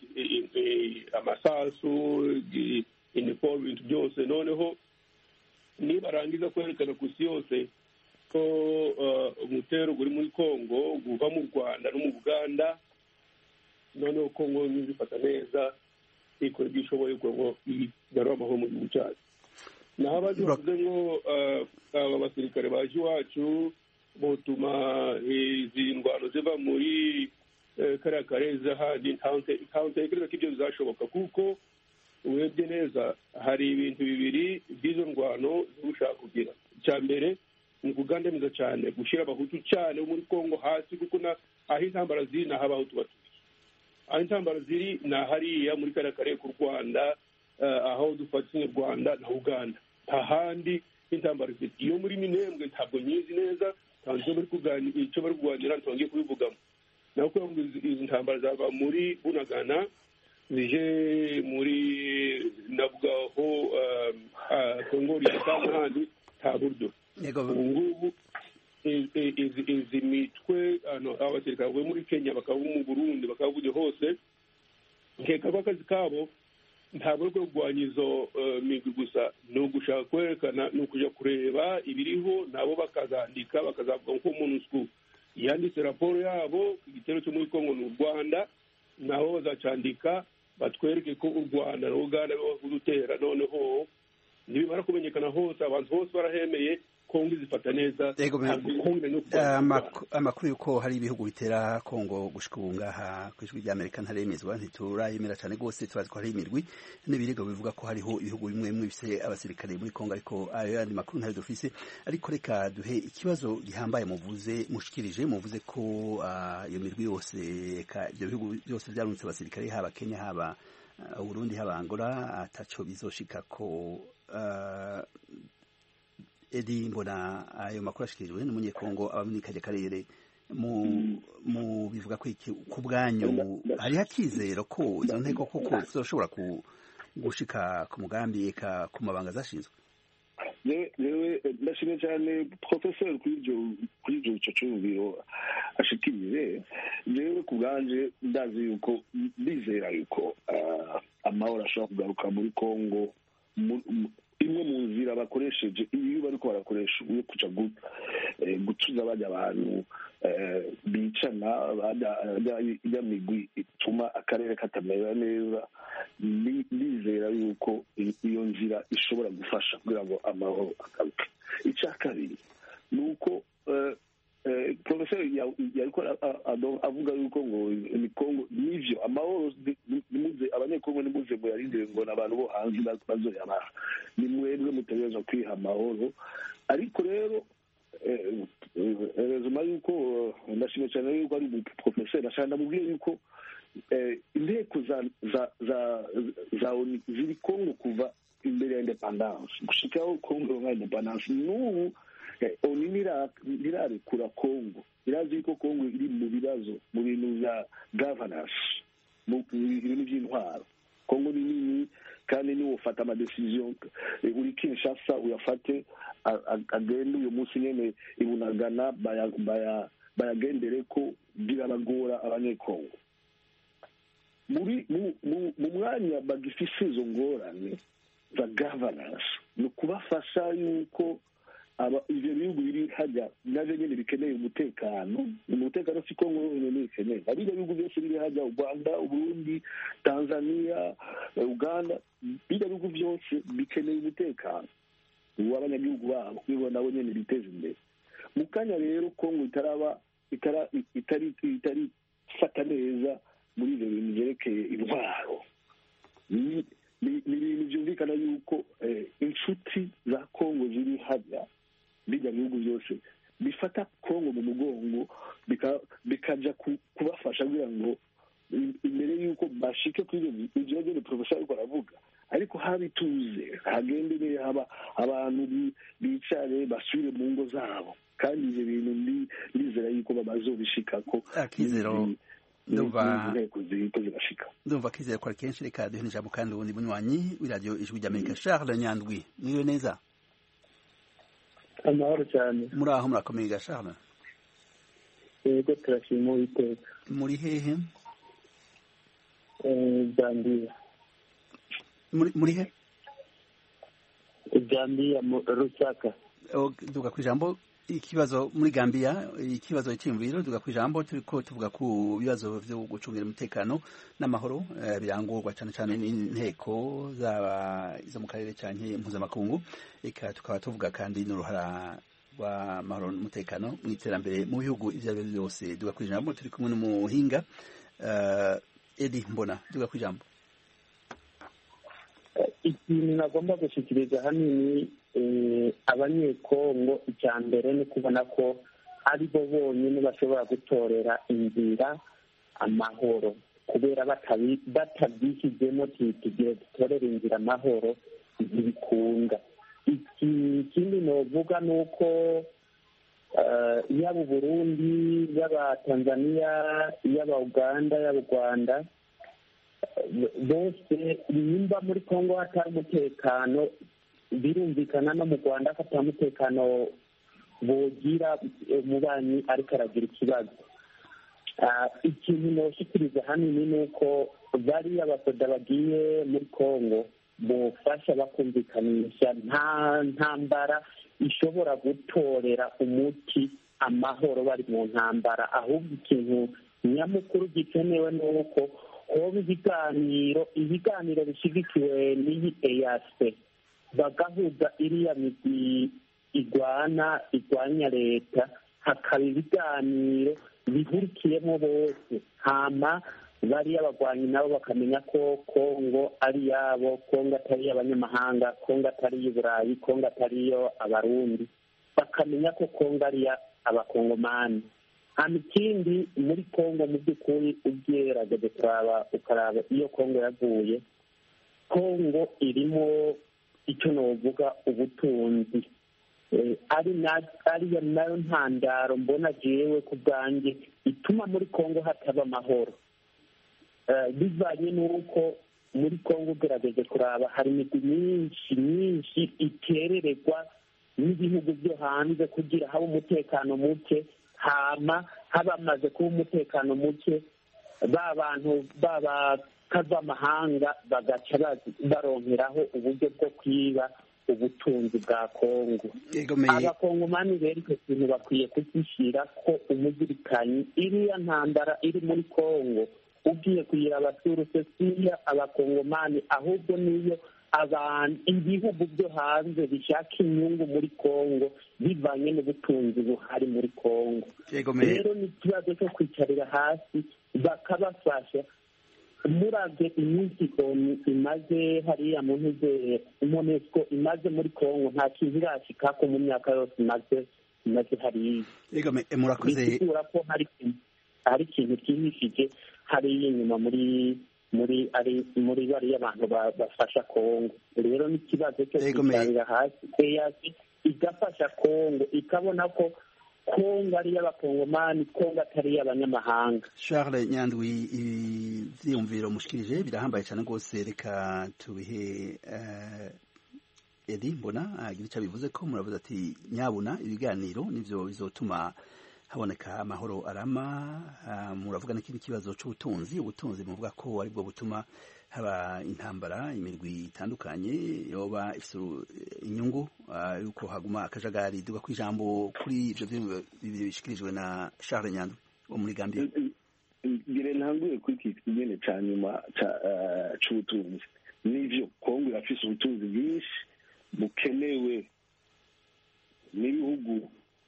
amasasu, inifomu, ibintu byose. Noneho nibarangiza kwerekana ku isi yose ko umutero uri muri Kongo guva mu Rwanda no mu Buganda, noneho Kongo nizifata neza ikora ibyo ishoboye ngo igarure amahoro mu gihugu cyacu. Naho abavuze ngo aba basirikare baje iwacu botuma izi ndwano ziva muri kariya karezi ahandi, ntawetekereza ko ibyo bizashoboka, kuko urebye neza hari ibintu bibiri by'izo ndwano zigushaka kugira. Icya mbere ni ukugandamiza cyane, gushyira abahutu cyane muri Kongo hasi, kuko aho intambara ziri ni aho abahutu batuye. Aho intambara ziri ni ahariya muri kariya karere k'u Rwanda, aho dufatanya u Rwanda na Uganda. Nta handi intambara ziri. Iyo muri Minembwe ntabwo nyizi neza, icyo bari kuganira ntitwongeye kubivugamo. Naho kugira ngo izi ntambara zava muri Bunagana zije muri navugaho Kongo y'Itanga n'ahandi nta buryo. Ubu ngubu izi mitwe abasirikare bavuye muri Kenya bakaba mu Burundi bakaba buje hose, nkeka ko akazi kabo ntabwo ari kurwanya izo migwi gusa, ni ugushaka kwerekana, ni ukujya kureba ibiriho nabo bakazandika, bakazavuga ko MONUSCO yanditse raporo yabo igitero cyo muri Kongo n'u Rwanda, nabo bazacandika batwereke ko u Rwanda na Uganda bari kudutera. Noneho nibimara kumenyekana hose, abantu bose barahemeye kongo izifata neza amakuru y'uko hari ibihugu bitera kongo gushika ubu ngaha ku ijwi ry'amerika ntaremezwa ntiturayemera cyane rwose turazi ko hari imirwi n'ibirego bivuga ko hariho ibihugu bimwe bimwe bifite abasirikare muri kongo ariko ayo yandi makuru ntayo dufise ariko reka duhe ikibazo gihambaye muvuze mushikirije muvuze ko iyo mirwi yose ibyo bihugu byose byarunitse abasirikare haba Kenya haba Burundi haba Angola ataco bizoshika ko Edi mbona ayo makuru ashikirijwe n'umunyekongo aba muri kajya karere mu mu bivuga ko iki ku bwanyu hari hakizero ko izo nteko koko zoshobora gushika ku mugambi eka ku mabanga zashinzwe yewe ndashimye cyane professeur kuri ibyo kuri ibyo cyo cyumviro ashikiriye yewe ku bwanje ndazi yuko ndizera yuko amahoro ashobora kugaruka muri Kongo imwe mu nzira bakoresheje iyo bariko barakoresha uyo kuja gutuza bajya abantu bicana bajya migwi ituma akarere katamera neza ndizera yuko iyo nzira ishobora gufasha kugira ngo amahoro agaruke icya kabiri ni uko professeur yariko avuga yuko ngo ni Kongo nivyo amahoro nimuze abanyekongo nimuze ngo yarindire ngo n'abantu bo hanze bazoyabaha ni mwebwe mutegereza kwiha amahoro ariko rero rezuma yuko ndashimye cyane yuko ari umuprofesseur ashaka ndamubwiye yuko inteko za za za za ziri Kongo kuva imbere ya independence gushikaho Kongo nka independence n'ubu oni nirarekura Kongo irazi ko Kongo iri mu bibazo mu bintu bya governance mu bintu by'intwaro Kongo ni nini kandi ni ufata ama decision uri Kinshasa uyafate agenda uyu munsi nyene ibunagana baya baya bayagendere ko birabagora abanyekongo muri mu mwanya bagifise izo ngorane za governance no kubafasha yuko aba ivyo bihugu biri hajya navyo nyene bikeneye umutekano umutekano si Kongo nyene bikeneye ari ibihugu byose biri hajya u Rwanda u Burundi Tanzania Uganda ibyo bihugu byose bikeneye umutekano w'abanyagihugu babo kuko nabo nyene biteze imbere mu kanya rero Kongo itaraba itara itari itari fata neza muri ibyo bintu byerekeye intwaro ni ibintu byumvikana yuko inshuti za Kongo ziri hajya bijya bihugu byose bifata Kongo mu mugongo bikaja kubafasha kugira ngo imbere yuko bashike kuri ibyo byo professeur ariko aravuga ariko habituze hagende haba abantu bicare basubire mu ngo zabo kandi ibyo bintu ndizera yuko babazobishikako akizero ndumva ndumva kizera ko kenshi reka duhe ijambo kandi ubundi bunywanyi w'iradiyo ijwi ry'Amerika Charles Nyandwi niwe neza amahoro cyane muri aho murakomeye ga Charles yego turashima Uwiteka muri hehe Zambia muri he Zambia Rusaka duga ku ijambo ikibazo muri Gambia ikibazo cy'imviro duga ku ijambo turiko tuvuga ku bibazo byo gucungira umutekano n'amahoro birangurwa cyane cyane n'inteko zaba izo mu karere cyane mpuzamakungu eka tukaba tuvuga kandi n'uruhara rwa mahoro n'umutekano mu iterambere mu bihugu ivyo ari byo byose duga ku ijambo turi kumwe n'umuhinga Edi Mbona duga ku ijambo ikintu nagomba gushikiriza hanini abanyekongo icya mbere ni kubona ko ari bo bonyine bashobora gutorera inzira amahoro kubera batabyishyizemo tugire dutorere inzira amahoro ntibikunda ikindi novuga ni uko yaba Burundi yaba Tanzania yaba Uganda yaba u Rwanda bose nimba muri Kongo hatari umutekano birumvikana no mu Rwanda ko atari umutekano bogira umubanyi ariko aragira ikibazo ikintu noshikiriza hanini ni uko bariya basoda bagiye muri Kongo bofasha bakumvikanisha nta ntambara ishobora gutorera umuti amahoro bari mu ntambara ahubwo ikintu nyamukuru gikenewe ni uko hoba ibiganiro ibiganiro bishyigikiwe n'iyi E A C bagahuza iriya migwi igwana igwanya leta hakaba ibiganiro bihurikiyemo bose hama bariya abagwanyi nabo bakamenya ko kongo ari yabo, kongo atari abanyamahanga, kongo atari iy'uburayi, kongo atari iyo abarundi, bakamenya ko kongo ari abakongomani. hama ikindi muri kongo mu by'ukuri ubyerageje kuraba ukaraba iyo kongo yaguye, kongo irimo icyo novuga ubutunzi ariyo nayo ntandaro mbona jewe ku bwanjye ituma muri kongo hataba amahoro, bivanye n'uko muri kongo ugerageje kuraba hari imigwi myinshi myinshi iterererwa n'ibihugu byo hanze kugira habe umutekano muke, hama habamaze kuba umutekano muke ba bantu b'abakavamahanga bagaca baronkeraho uburyo bwo kwiba ubutunzi bwa kongo. Abakongomani rero icyo kintu bakwiye kugishyira ko umuzirikanyi iriya ntambara iri muri kongo ugiye kugira abaturutse siya abakongomani, ahubwo niyo abantu ibihugu byo hanze bishaka inyungu muri kongo bivanye n'ubutunzi buhari muri kongo. Rero ni ikibazo cyo kwicarira hasi bakabafasha. Murabye iminsi imaze hariya mu ntuze monesco imaze muri kongo nta kintu irashikako mu myaka yose imaze imaze hariya. Bisigura ko hari hari ikintu cyihishije hariya inyuma muri muri ari muri bariya abantu bafasha kongo. Rero ni ikibazo cyo kwicarira hasi eyasi igafasha kongo ikabona ko kongo ari y'abakongomani, kongo atari y'abanyamahanga. Charles Nyandwi, ivyiyumviro mushikirije birahambaye cyane rwose, reka tubihe Edi mbona agira icyo bivuze ko muravuze ati nyabuna ibiganiro nivyo bizotuma haboneka amahoro arama. Muravuga n'ikindi kibazo c'ubutunzi, ubutunzi muvuga ko ari bwo butuma haba intambara, imirwi itandukanye yoba ifite inyungu yuko haguma akajagari. Duga ku ijambo kuri ivyo bishikirijwe na Charles Nyandwi wo muri Gambia. Ngire ntanguye kuri iki nyene ca nyuma c'ubutunzi. Nivyo Kongo irafise ubutunzi bwinshi bukenewe n'ibihugu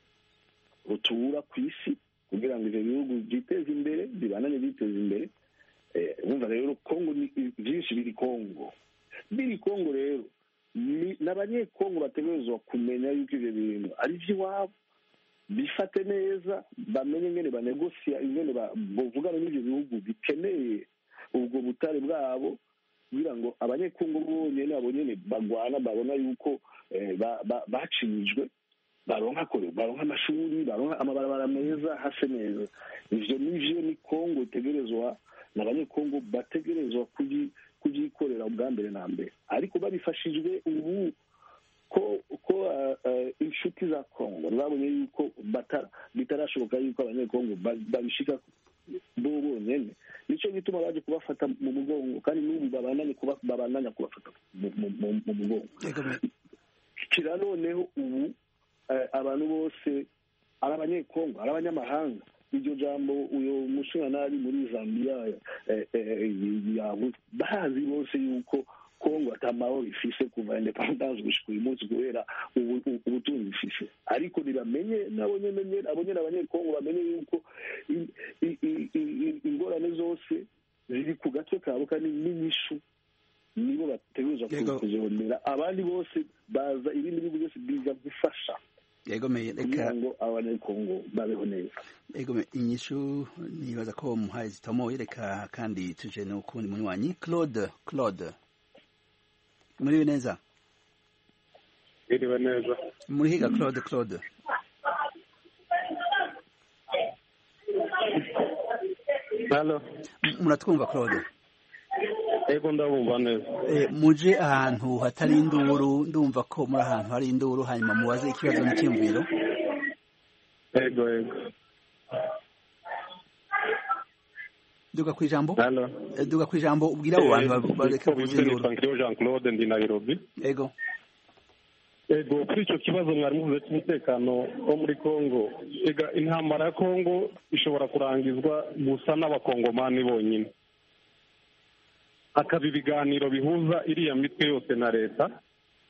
rutura ku isi kugira ngo ivyo bihugu vyiteze imbere, bibananye biteze imbere. Wumva rero Kongo byinshi biri Kongo biri Kongo rero n'abanyekongo bategerezwa kumenya yuko ivyo bintu ari ivy'iwabo, bifate neza, bamenye ingene banegosiya, ingene bavugana n'ivyo bihugu bikeneye ubwo butare bwabo, kugira ngo abanyekongo bonyene abo nyene bagwana babona yuko bacirijwe, baronka kore baronka amashuri, baronka amabarabara meza hase neza. Ivyo nivyo ni Kongo itegerezwa, n'abanyekongo bategerezwa kuyikorera ubwa mbere na mbere, ariko babifashijwe ubu ko ko inshuti za Kongo babonye yuko bitarashoboka yuko abanyekongo babishika bo bonyene, nicyo gituma baje kubafata mu mugongo, kandi n'ubu babandanya kubafata mu mugongo. Kira noneho ubu abantu bose ari abanyekongo ari abanyamahanga. Iryo jambo uyo mushinganari muri Zambia yavuze, bazi bose yuko Kongo atamahoro ifise kuva independence gushika uyu munsi kubera ubutunzi ifise, ariko ntibamenye nabo nyene abo nyene abanyekongo bamenye yuko ingorane zose ziri ku gatwe kabo, kandi n'inyishu nibo bategerezwa kuzibonera. Abandi bose baza, ibindi bihugu byose biza gufasha kugira ngo abanyekongo babeho neza. Egome inyishu nibaza ko muhaye zitomoye. Reka kandi tuje no kundi munywanyi Claude. Claude, muri neza? Iriwe neza. Muri higa Claude? Claude Hello, muratwumva Claude? Ego ndabumva neza. Eh, muje ahantu hatari induru, ndumva ko muri ahantu hari induru, hanyuma mubaze ikibazo n'icyumviro. Ego ego. Duga ku ijambo. Hello. Duga ku ijambo ubwira abo bantu bareke kuvuza induru. Jean Claude ndi Nairobi. Ego. Ego, kuri icyo kibazo mwari muvuze cy'umutekano wo muri Kongo, ega intambara ya Kongo ishobora kurangizwa gusa n'abakongomani bonyine, hakaba ibiganiro bihuza iriya mitwe yose na leta,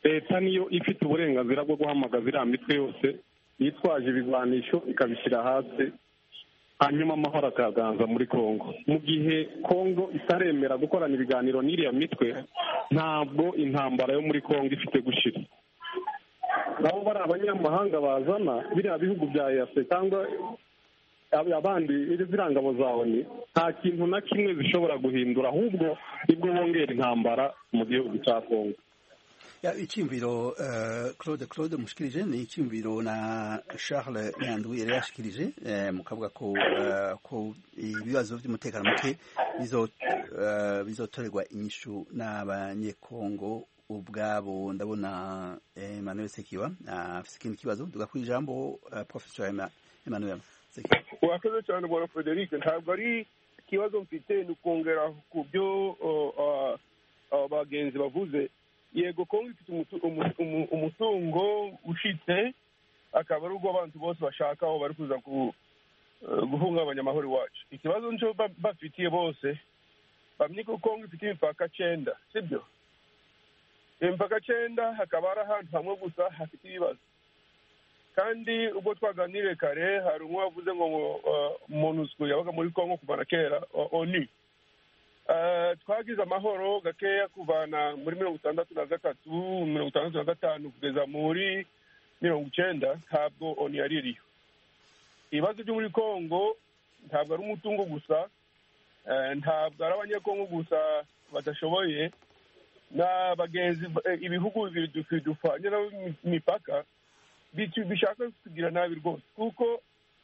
leta niyo ifite uburenganzira bwo guhamagaza iriya mitwe yose yitwaje ibigwanisho ikabishyira hasi, hanyuma amahoro akaganza muri kongo. mu gihe kongo itaremera gukorana ibiganiro n'iriya mitwe, ntabwo intambara yo muri kongo ifite gushira. nabo bari abanyamahanga bazana biriya bihugu bya eyase cyangwa abandi ziriya ngabo za oni, nta kintu na kimwe zishobora guhindura, ahubwo nibwo bongera intambara mu gihugu cya kongo. icyumviro claude claude mushikirije ni icyumviro na Charles Nyandwi yari yashikirije, mukavuga ko ko ibibazo by'umutekano muke bizotorerwa inyishu n'abanyekongo ubwabo. ndabona Emmanuel Sekiwa afite ikindi kibazo, duga ku ijambo Professor Emmanuel Sekiwa. Wakoze cyane bwana Frederic, ntabwo ari ikibazo mfite, ni ukongera ku byo abagenzi bavuze. Yego kongo ifite umutungo ushitse, akaba ari ubwo abantu bose bashaka aho bari kuza guhungabanya amahoro iwacu. Ikibazo nco bafitiye bose bamenye ko kongo ifite imipaka cenda, sibyo? Imipaka cenda hakaba ari ahantu hamwe gusa hafite ibibazo, kandi ubwo twaganiriye kare hari umwe wavuze ngo MONUSCO yabaga muri kongo kuva na kera, ONU. Twagize amahoro gakeya kuvana muri mirongo itandatu na gatatu mirongo itandatu na gatanu kugeza muri mirongo icenda, ntabwo oni yari iriyo. Ibibazo byo muri kongo ntabwo ari umutungo gusa, ntabwo ari abanyekongo gusa badashoboye, n'abagenzi ibihugu bibiri dufanye nabo imipaka bishaka kugira nabi rwose, kuko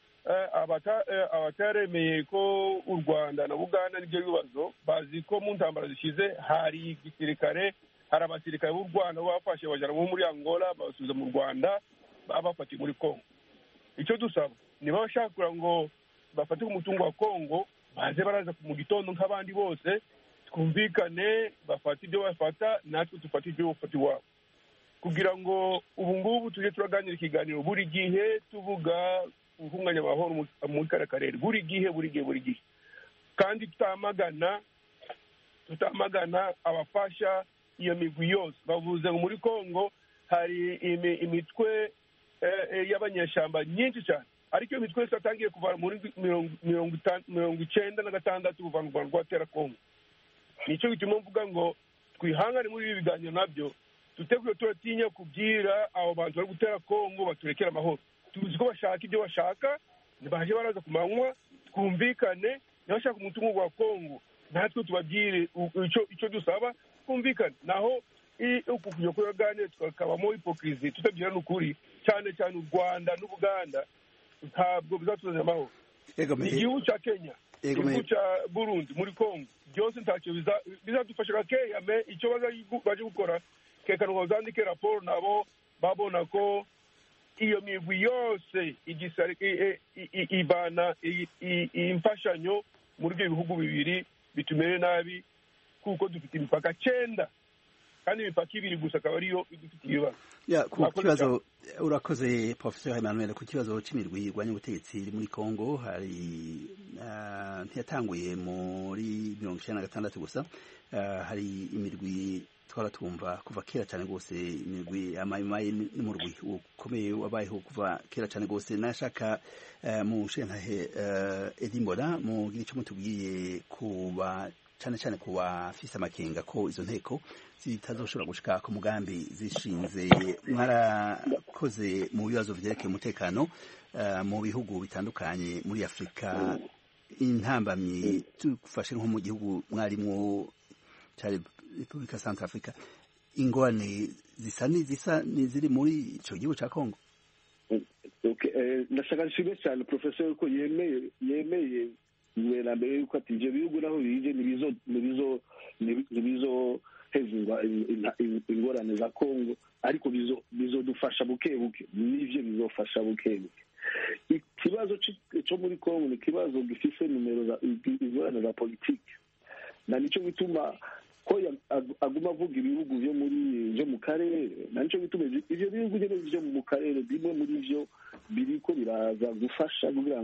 abataremeye ko u Rwanda na Uganda n'ibyo bibazo bazi ko mu ntambara zishize hari igisirikare, hari abasirikare b'u Rwanda bafashe bajana muri Angola babasubiza mu Rwanda babafatiye muri Kongo. Icyo dusaba niba bashaka kugira ngo bafate umutungo wa Kongo, baze baraza mu gitondo nk'abandi bose, twumvikane, bafate ibyo bafata, natwe dufate ibyo bafata iwabo, kugira ngo ubu ngubu tujye turaganira ikiganiro buri gihe tuvuga guhunganya amahoro muri kariya karere, buri gihe buri gihe buri gihe, kandi tutamagana tutamagana abafasha iyo migwi yose. Bavuze ngo muri Kongo hari imitwe y'abanyeshyamba nyinshi cyane, ariko iyo mitwe yose yatangiye kuva muri mirongo icenda na gatandatu kuva mu Rwanda rwatera Kongo. Nicyo gituma mvuga ngo twihangane muri ibi biganiro nabyo, tuteguye turatinya kubwira abo bantu bari gutera Kongo baturekera amahoro. Tuzi ko bashaka ibyo bashaka, baje baraza ku manywa, twumvikane. Nibashaka umutungo wa Kongo, natwe tubabwire icyo dusaba, twumvikane. Naho uku kujya kuyaganira tukabamo hipokrizi, tutabwirana ukuri, cyane cyane u Rwanda n'Ubuganda, ntabwo bizatuzanira amahoro. Igihugu cya Kenya, igihugu cya Burundi, muri Kongo, byose ntacyo bizadufasha gakeya. Me icyo baje gukora, kekana ngo bazandike raporo nabo babona ko iyo migwi yose ibana imfashanyo muri ibyo bihugu bibiri bitumere nabi, kuko dufite imipaka cenda, kandi imipaka ibiri gusa akaba ariyo idufite ibibazo. Ku kibazo urakoze Professor Emmanuel, ku kibazo cy'imirwi irwanya ubutegetsi iri muri Kongo, hari ntiyatanguye muri mirongo icenda na gatandatu gusa, hari imirwi twara twumva kuva kera cyane rwose, imigwi amayimayi n'umurwi ukomeye wabayeho kuva kera cyane rwose. Nashaka mu shentahe Edimbona mugira icyo mutubwiye kuba cyane cyane ku bafise amakenga ko izo nteko zitazoshobora gushika ku mugambi zishinze. Mwarakoze mu bibazo vyerekeye umutekano mu bihugu bitandukanye muri Afurika, intambamyi tufashe nko mu gihugu mwarimwo cya Repubulika Central Africa, ingorane zisa n'izisa n'iziri muri icyo gihugu cya Kongo. ndashaka nshime cyane professor ko yemeye yemeye mwera mbere yuko ati ivyo bihugu naho bije nibizo nibizo nibizo hezingwa ingorane za Kongo, ariko bizo bizodufasha buke buke, nivyo bizofasha buke buke. Ikibazo cyo muri Kongo ni kibazo gifise numero za ingorane za politiki, na nico gituma ko aguma avuga ibihugu byo muri byo mu karere, na nico gituma ivyo bihugu byo mu karere bimwe muri byo biriko biraza gufasha kugira ngo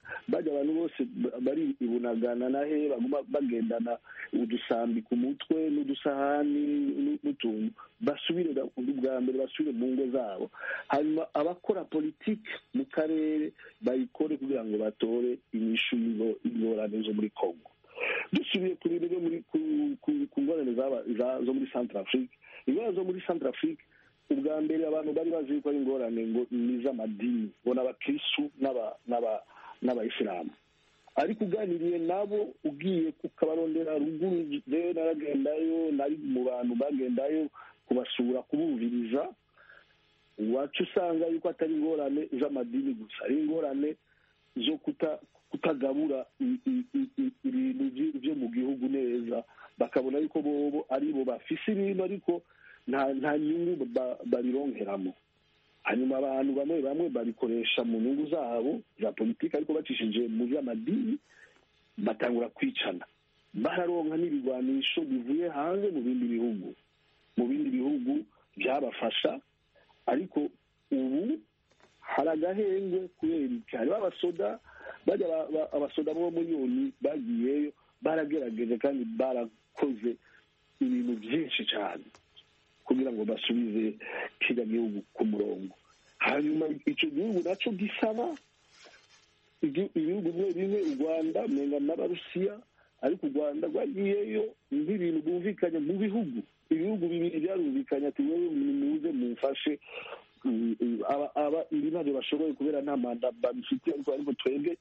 bajya abantu bose bari ibunagana na he baguma bagendana udusambi ku mutwe n'udusahani n'utuntu basubire bwa mbere basubire mu ngo zabo hanyuma abakora politiki mu karere bayikore kugira ngo batore inyishu y'ingorane zo muri Congo. Dusubiye ku bintu ku ngorane zo muri Centrafrique, ingorane zo muri Centrafrique ubwa mbere abantu bari bazi ko ari ingorane ngo ni iz'amadini ngo n'abakristu n'abayisilamu, ariko uganiriye nabo ugiye kukabarondera ruguru, rero naragendayo nari mu bantu bagendayo kubasura kubumviriza, wacu usanga yuko atari ingorane z'amadini gusa, ari ingorane zo kutagabura ibintu byo mu gihugu neza, bakabona yuko bobo ari bo bafise ibintu ariko nta nyungu babironkeramo. Hanyuma abantu bamwe bamwe babikoresha mu nyungu zabo za politiki, ariko bacishije mu by'amadini batangura kwicana, bararonka n'ibigwanisho bivuye hanze mu bindi bihugu mu bindi bihugu byabafasha. Ariko ubu hari agahengwe kubera iki, hariho abasoda bajya abasoda bo muri yoni bagiyeyo baragerageje kandi barakoze ibintu byinshi cyane kugira ngo basubize kiriya gihugu ku murongo. Hanyuma icyo gihugu nacyo gisaba ibihugu bimwe bimwe, u Rwanda mwenga n'abarusiya, ariko u Rwanda rwagiyeyo nk'ibintu bumvikanye mu bihugu ibihugu bibiri byarumvikanye ati wowe muze mumfashe aba ibi ntabyo bashoboye kubera nta manda babifitiye, ariko twebwe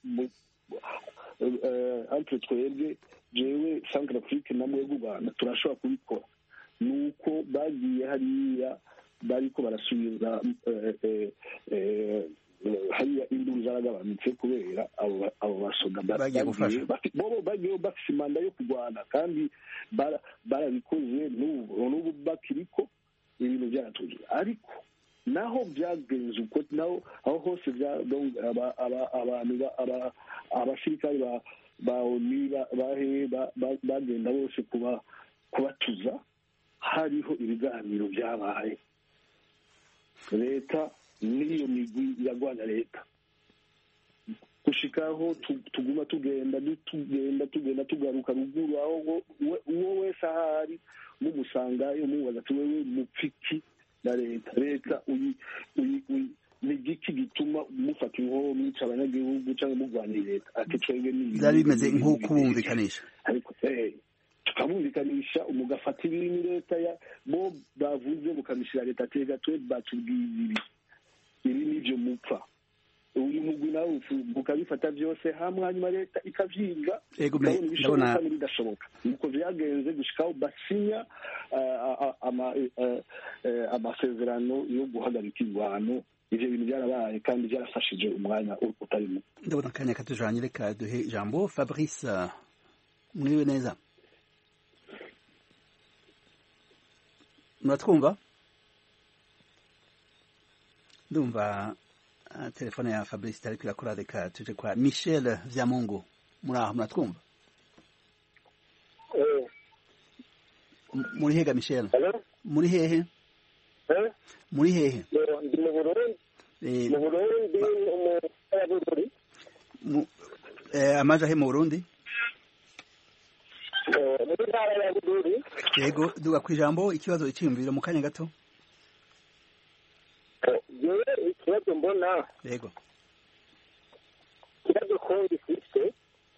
ariko twebwe jewe Centrafrique na mwebwe u Rwanda turashobora kubikora. Nuko bagiye hariya bariko barasubiza hariya induru zaragabanutse kubera abo basoda bagiye bobo bagiye bafise imanda yo kurwana kandi barabikoze n'ubu bakiriko ibintu byaratuje. Ariko naho byagenze uko naho aho hose abantu abasirikari ba ONU bagenda bose kuba kubatuza, hariho ibiganiro byabaye, leta n'iyo migwi iragwanya leta gushikaho tuguma tugenda tugenda tugenda tugaruka ruguru aho uwo wese ahari mumusangayo mubaza ati wewe mupfiki na leta leta ni igiki gituma mufata inkoho mwica abanyagihugu cyangwa murwanira leta? Ati twebwe ni byari bimeze nk'uko bumvikanisha, ariko tukamwumvikanisha umugafata ibintu leta ya bo bavuze mukabishyira leta tega twe batubwiye ibi ibi nibyo mupfa, uyu mugwi nawe mukabifata byose hamwe hanyuma leta ikavyiga ndabona bidashoboka. Nuko vyagenze gushikaho basinya amasezerano yo guhagarika ingwano. Ivyo bintu byarabaye kandi byarafashije umwanya utarimo. Ndabona akanya katujanye, reka duhe ijambo Fabrice. Mwiriwe neza, muratwumva? Ndumva telefone ya Fabrice itari kwirakora, reka tuje kwa Michel Vyamungu. Muri aho muratwumva? Muri hega Michel? Muri hehe? Muri hehe? Ndi mu Burundi. Mu Burundi mu Burundi. Amaja he mu Burundi? Muri ntara ya Burundi. Yego, duga kwijambo ikibazo icyumviro mu kanya gato. Yewe ikibazo mbona. Yego. Kibazo ko ifite.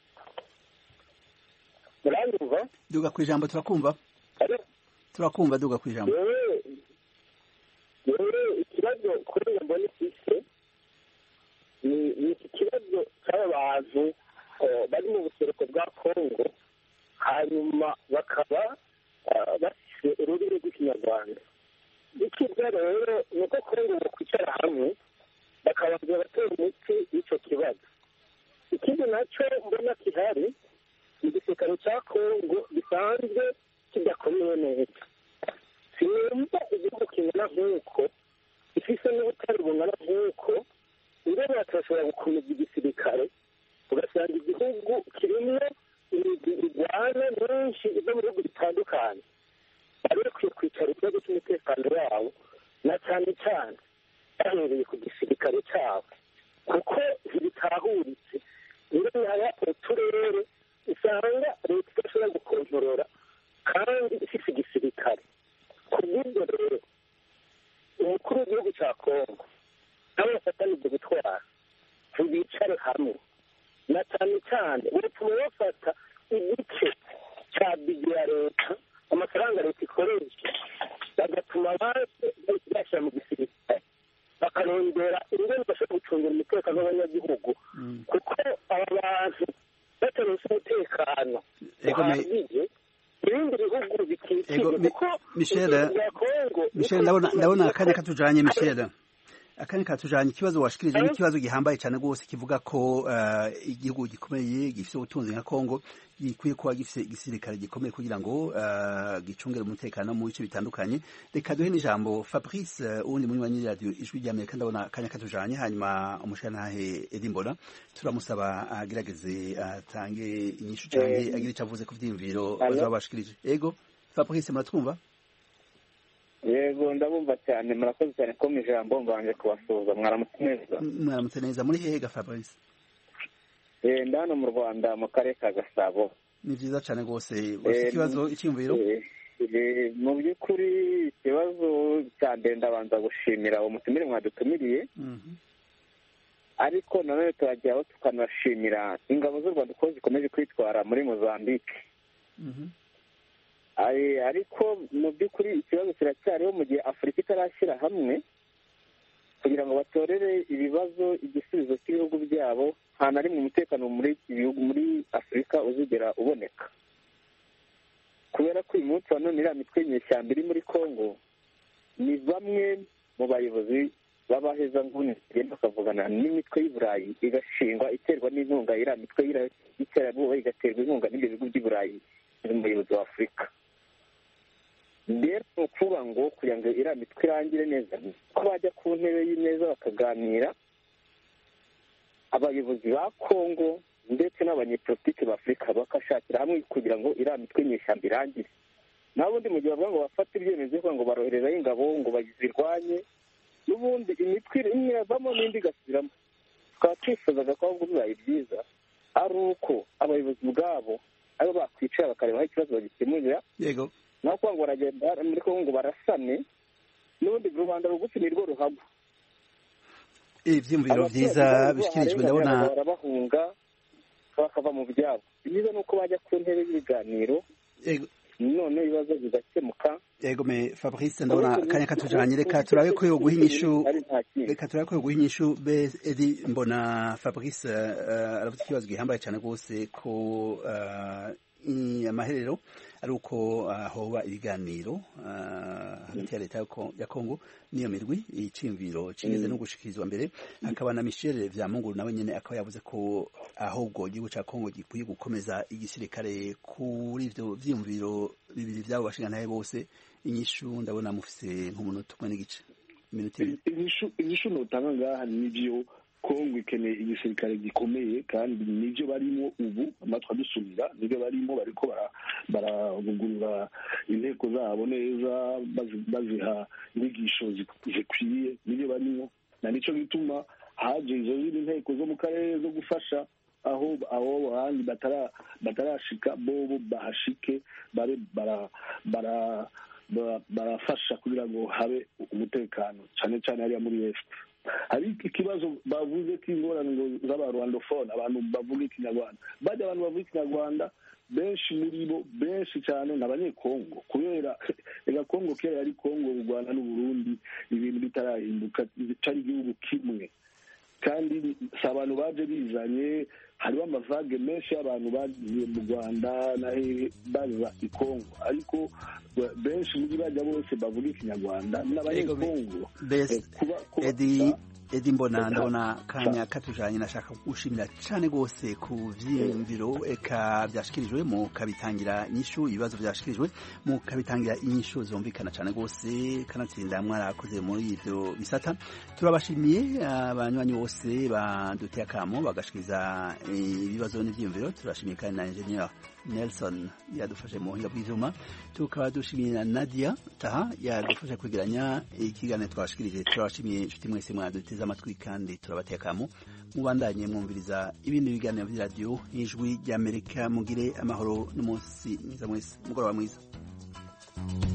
Muranyumva? Duga kwijambo turakumva. Turakumva duga kwijambo. Yewe yewe ikibazo kuri mbona ifite ni ikibazo cy'abantu bari mu buseruko bwa Kongo, hanyuma bakaba bafite ururimi rw'ikinyarwanda. Ikiza rero ni uko Kongo bakwicara hamwe bakabanza batera umuti w'icyo kibazo. Ikindi nacyo mbona kihari, igisirikare cya Kongo gisanzwe kidakomeye neza. Sinumva igihugu kingana nk'uko, ifise n'ubutare bungana nk'uko, ingene batashobora gukomeza igisirikare, ugasanga igihugu kirimo irwana nyinshi izo mu bihugu bitandukanye. Bari bakwiye kwicara ikibazo cy'umutekano wabo, na cyane cyane bahereye ku gisirikare cyabo, kuko ntibitahuritse ingene haba uturere usanga leta idashobora gukontorora kandi ifise igisirikare ku bw'ibyo rero umukuru w'igihugu cya kongo nabo bafatanije gutwara ntibicare hamwe na cyane cyane bituma bafata igice cya bigi ya leta amafaranga leta ikoresha bagatuma bose bashyira mu gisirikare bakarondera ingene bashobora gucungira umutekano w'abanyagihugu kuko aba bantu bataronse umutekano uhagije ibindi bihugu bikikije kuko Michel Michel ndabona ndabona akanya katujanye Michel akanya katujanye ikibazo washikirije n'ikibazo gihambaye cyane rwose kivuga ko igihugu gikomeye gifite ubutunzi nka Kongo gikwiye kuba gifite igisirikare gikomeye kugira ngo gicungere umutekano mu bice bitandukanye. Reka duhe n'ijambo Fabrice uwundi munywanyi radio ijwi ry'Amerika ndabona akanya katujanye, hanyuma umushanahe Edimbona turamusaba agerageze atange inyishu cyane agire icyo avuze ku vyimviro bazaba bashikirije. Ego Fabrice muratwumva? Yego ndabumva cyane, murakoze cyane ko ijambo mbanje kubasuhuza. Mwaramutse neza? Mwaramutse neza. Muri hehe ga Fabrice? Eh ndano mu Rwanda mu karere ka Gasabo. Ni vyiza cyane rwose. Ufite ikibazo icyumviro? Eh mu by'ukuri ikibazo cya mbere ndabanza gushimira uwo mutumire mwadutumiriye. Mhm. Ariko nanone turajyaho tukanashimira ingabo z'u Rwanda uko zikomeje kwitwara muri Mozambique. Mhm. Ariko mu by'ukuri ikibazo kiracyariho mu gihe Afurika itarashyira hamwe kugira ngo batorere ibibazo igisubizo cy'ibihugu byabo, nta na rimwe umutekano muri ibihugu muri Afurika uzigera uboneka, kubera ko uyu munsi wa none iriya mitwe y'inyeshyamba iri muri Kongo ni bamwe mu bayobozi b'abaheza nguni bagenda bakavugana n'imitwe y'i Burayi igashingwa iterwa n'inkunga, iriya mitwe y'iterabwoba igaterwa inkunga n'ibyo bihugu by'i Burayi umuyobozi wa Afurika. Rero ni ukuvuga ngo kugira ngo iriya mitwe irangire neza ko bajya ku ntebe y'ineza bakaganira abayobozi ba Kongo ndetse n'abanyepolitiki ba Afurika bakashakira hamwe kugira ngo iriya mitwe y'inyeshyamba irangire. Naho ubundi mu gihe bavuga ngo bafate ibyemezo kugira ngo baroherezayo ingabo ngo bazirwanye, n'ubundi imitwe imwe yavamo n'indi igasubiramo. Tukaba twifuzaga ko ahubwo bibaye byiza ari uko abayobozi ubwabo aribo bakwicara bakareba aho ikibazo bagikemurira. Yego. Naho kuvuga ngo baragenda muri Kongo ngo barasane, n'ubundi rubanda rugufi ni rwo ruhagwa. Ivyumviro vyiza bishikirijwe ndabona barabahunga bakava mu byabo. Byiza nuko bajya ku ntebe y'ibiganiro. Yego. None ibibazo bigakemuka. Yego me Fabrice ndabona akanya katujanye, reka turabe ko yo guhinyishu reka turabe ko yo guhinyishu be edi mbona Fabrice aravuga ikibazo gihambaye cyane rwose ko amaherero ari uko hoba ibiganiro hagati ya leta ya Kongo niyo mirwi icimviro kigeze no gushikirizwa mbere. Hakaba na Michel Vyamunguru nawe nyene akaba yavuze ko ahubwo igihugu ca Kongo gikwiye gukomeza igisirikare kuri ivyo vyimviro bibiri vyabo bashinganaye bose. Inyishu ndabona mufise nk'umunota umwe n'igice, iminota ibiri. Inyishu inyishu notanga ngaha nivyo Kongo ikeneye igisirikare gikomeye kandi nivyo barimo ubu amatwa dusubira nivyo barimo bariko barabugurura inteko zabo neza baziha inyigisho zikwiye, nivyo barimo na nico gituma haje izo inteko zo mu karere zo gufasha aho aho ahandi batara batarashika bobo bahashike bare bara bara barafasha kugira ngo habe umutekano cyane cyane hariya muri Est. Hari ikibazo bavuze k'ingorane ngo z'abarwandofone, abantu bavuga ikinyarwanda. Bajya abantu bavuga ikinyarwanda benshi muri bo benshi cyane n'abanyekongo, kubera ega Kongo kera yari Kongo, u Rwanda n'u Burundi ibintu bitarahinduka cyari igihugu kimwe, kandi si abantu baje bizanye. Hariho amavage menshi y'abantu bagiye mu Rwanda baza i Kongo, ariko benshi muri bajya bose bavuga ikinyarwanda n'abanyekongo. Edi Edi mbona ndabona kanya katujanye, nashaka gushimira cyane gose ku vyimviro eka byashikirijwe mu kabitangira inyishu ibibazo byashikirijwe mu kabitangira inyishu zumvikana cyane gose, kanatsinda mwarakoze muri ivyo bisata. Turabashimiye abanywanyi bose bandutiye akamo bagashikiriza ibibazo n'ivyimviro. Turashimiye kandi na engineer Nelson yadufashe mu buhinga bw'ivyuma, tukaba dushimiye na Nadia Taha yadufashe kwegeranya ikiganiro twashikirije. Turabashimiye inshuti mwese mwaduteze muduteze amatwi kandi turabateye akamu mubandanye mwumviriza ibindi biganiro by'iradiyo n'ijwi ry'Amerika. Mugire amahoro n'umunsi mwiza mwese, mugoroba mwiza.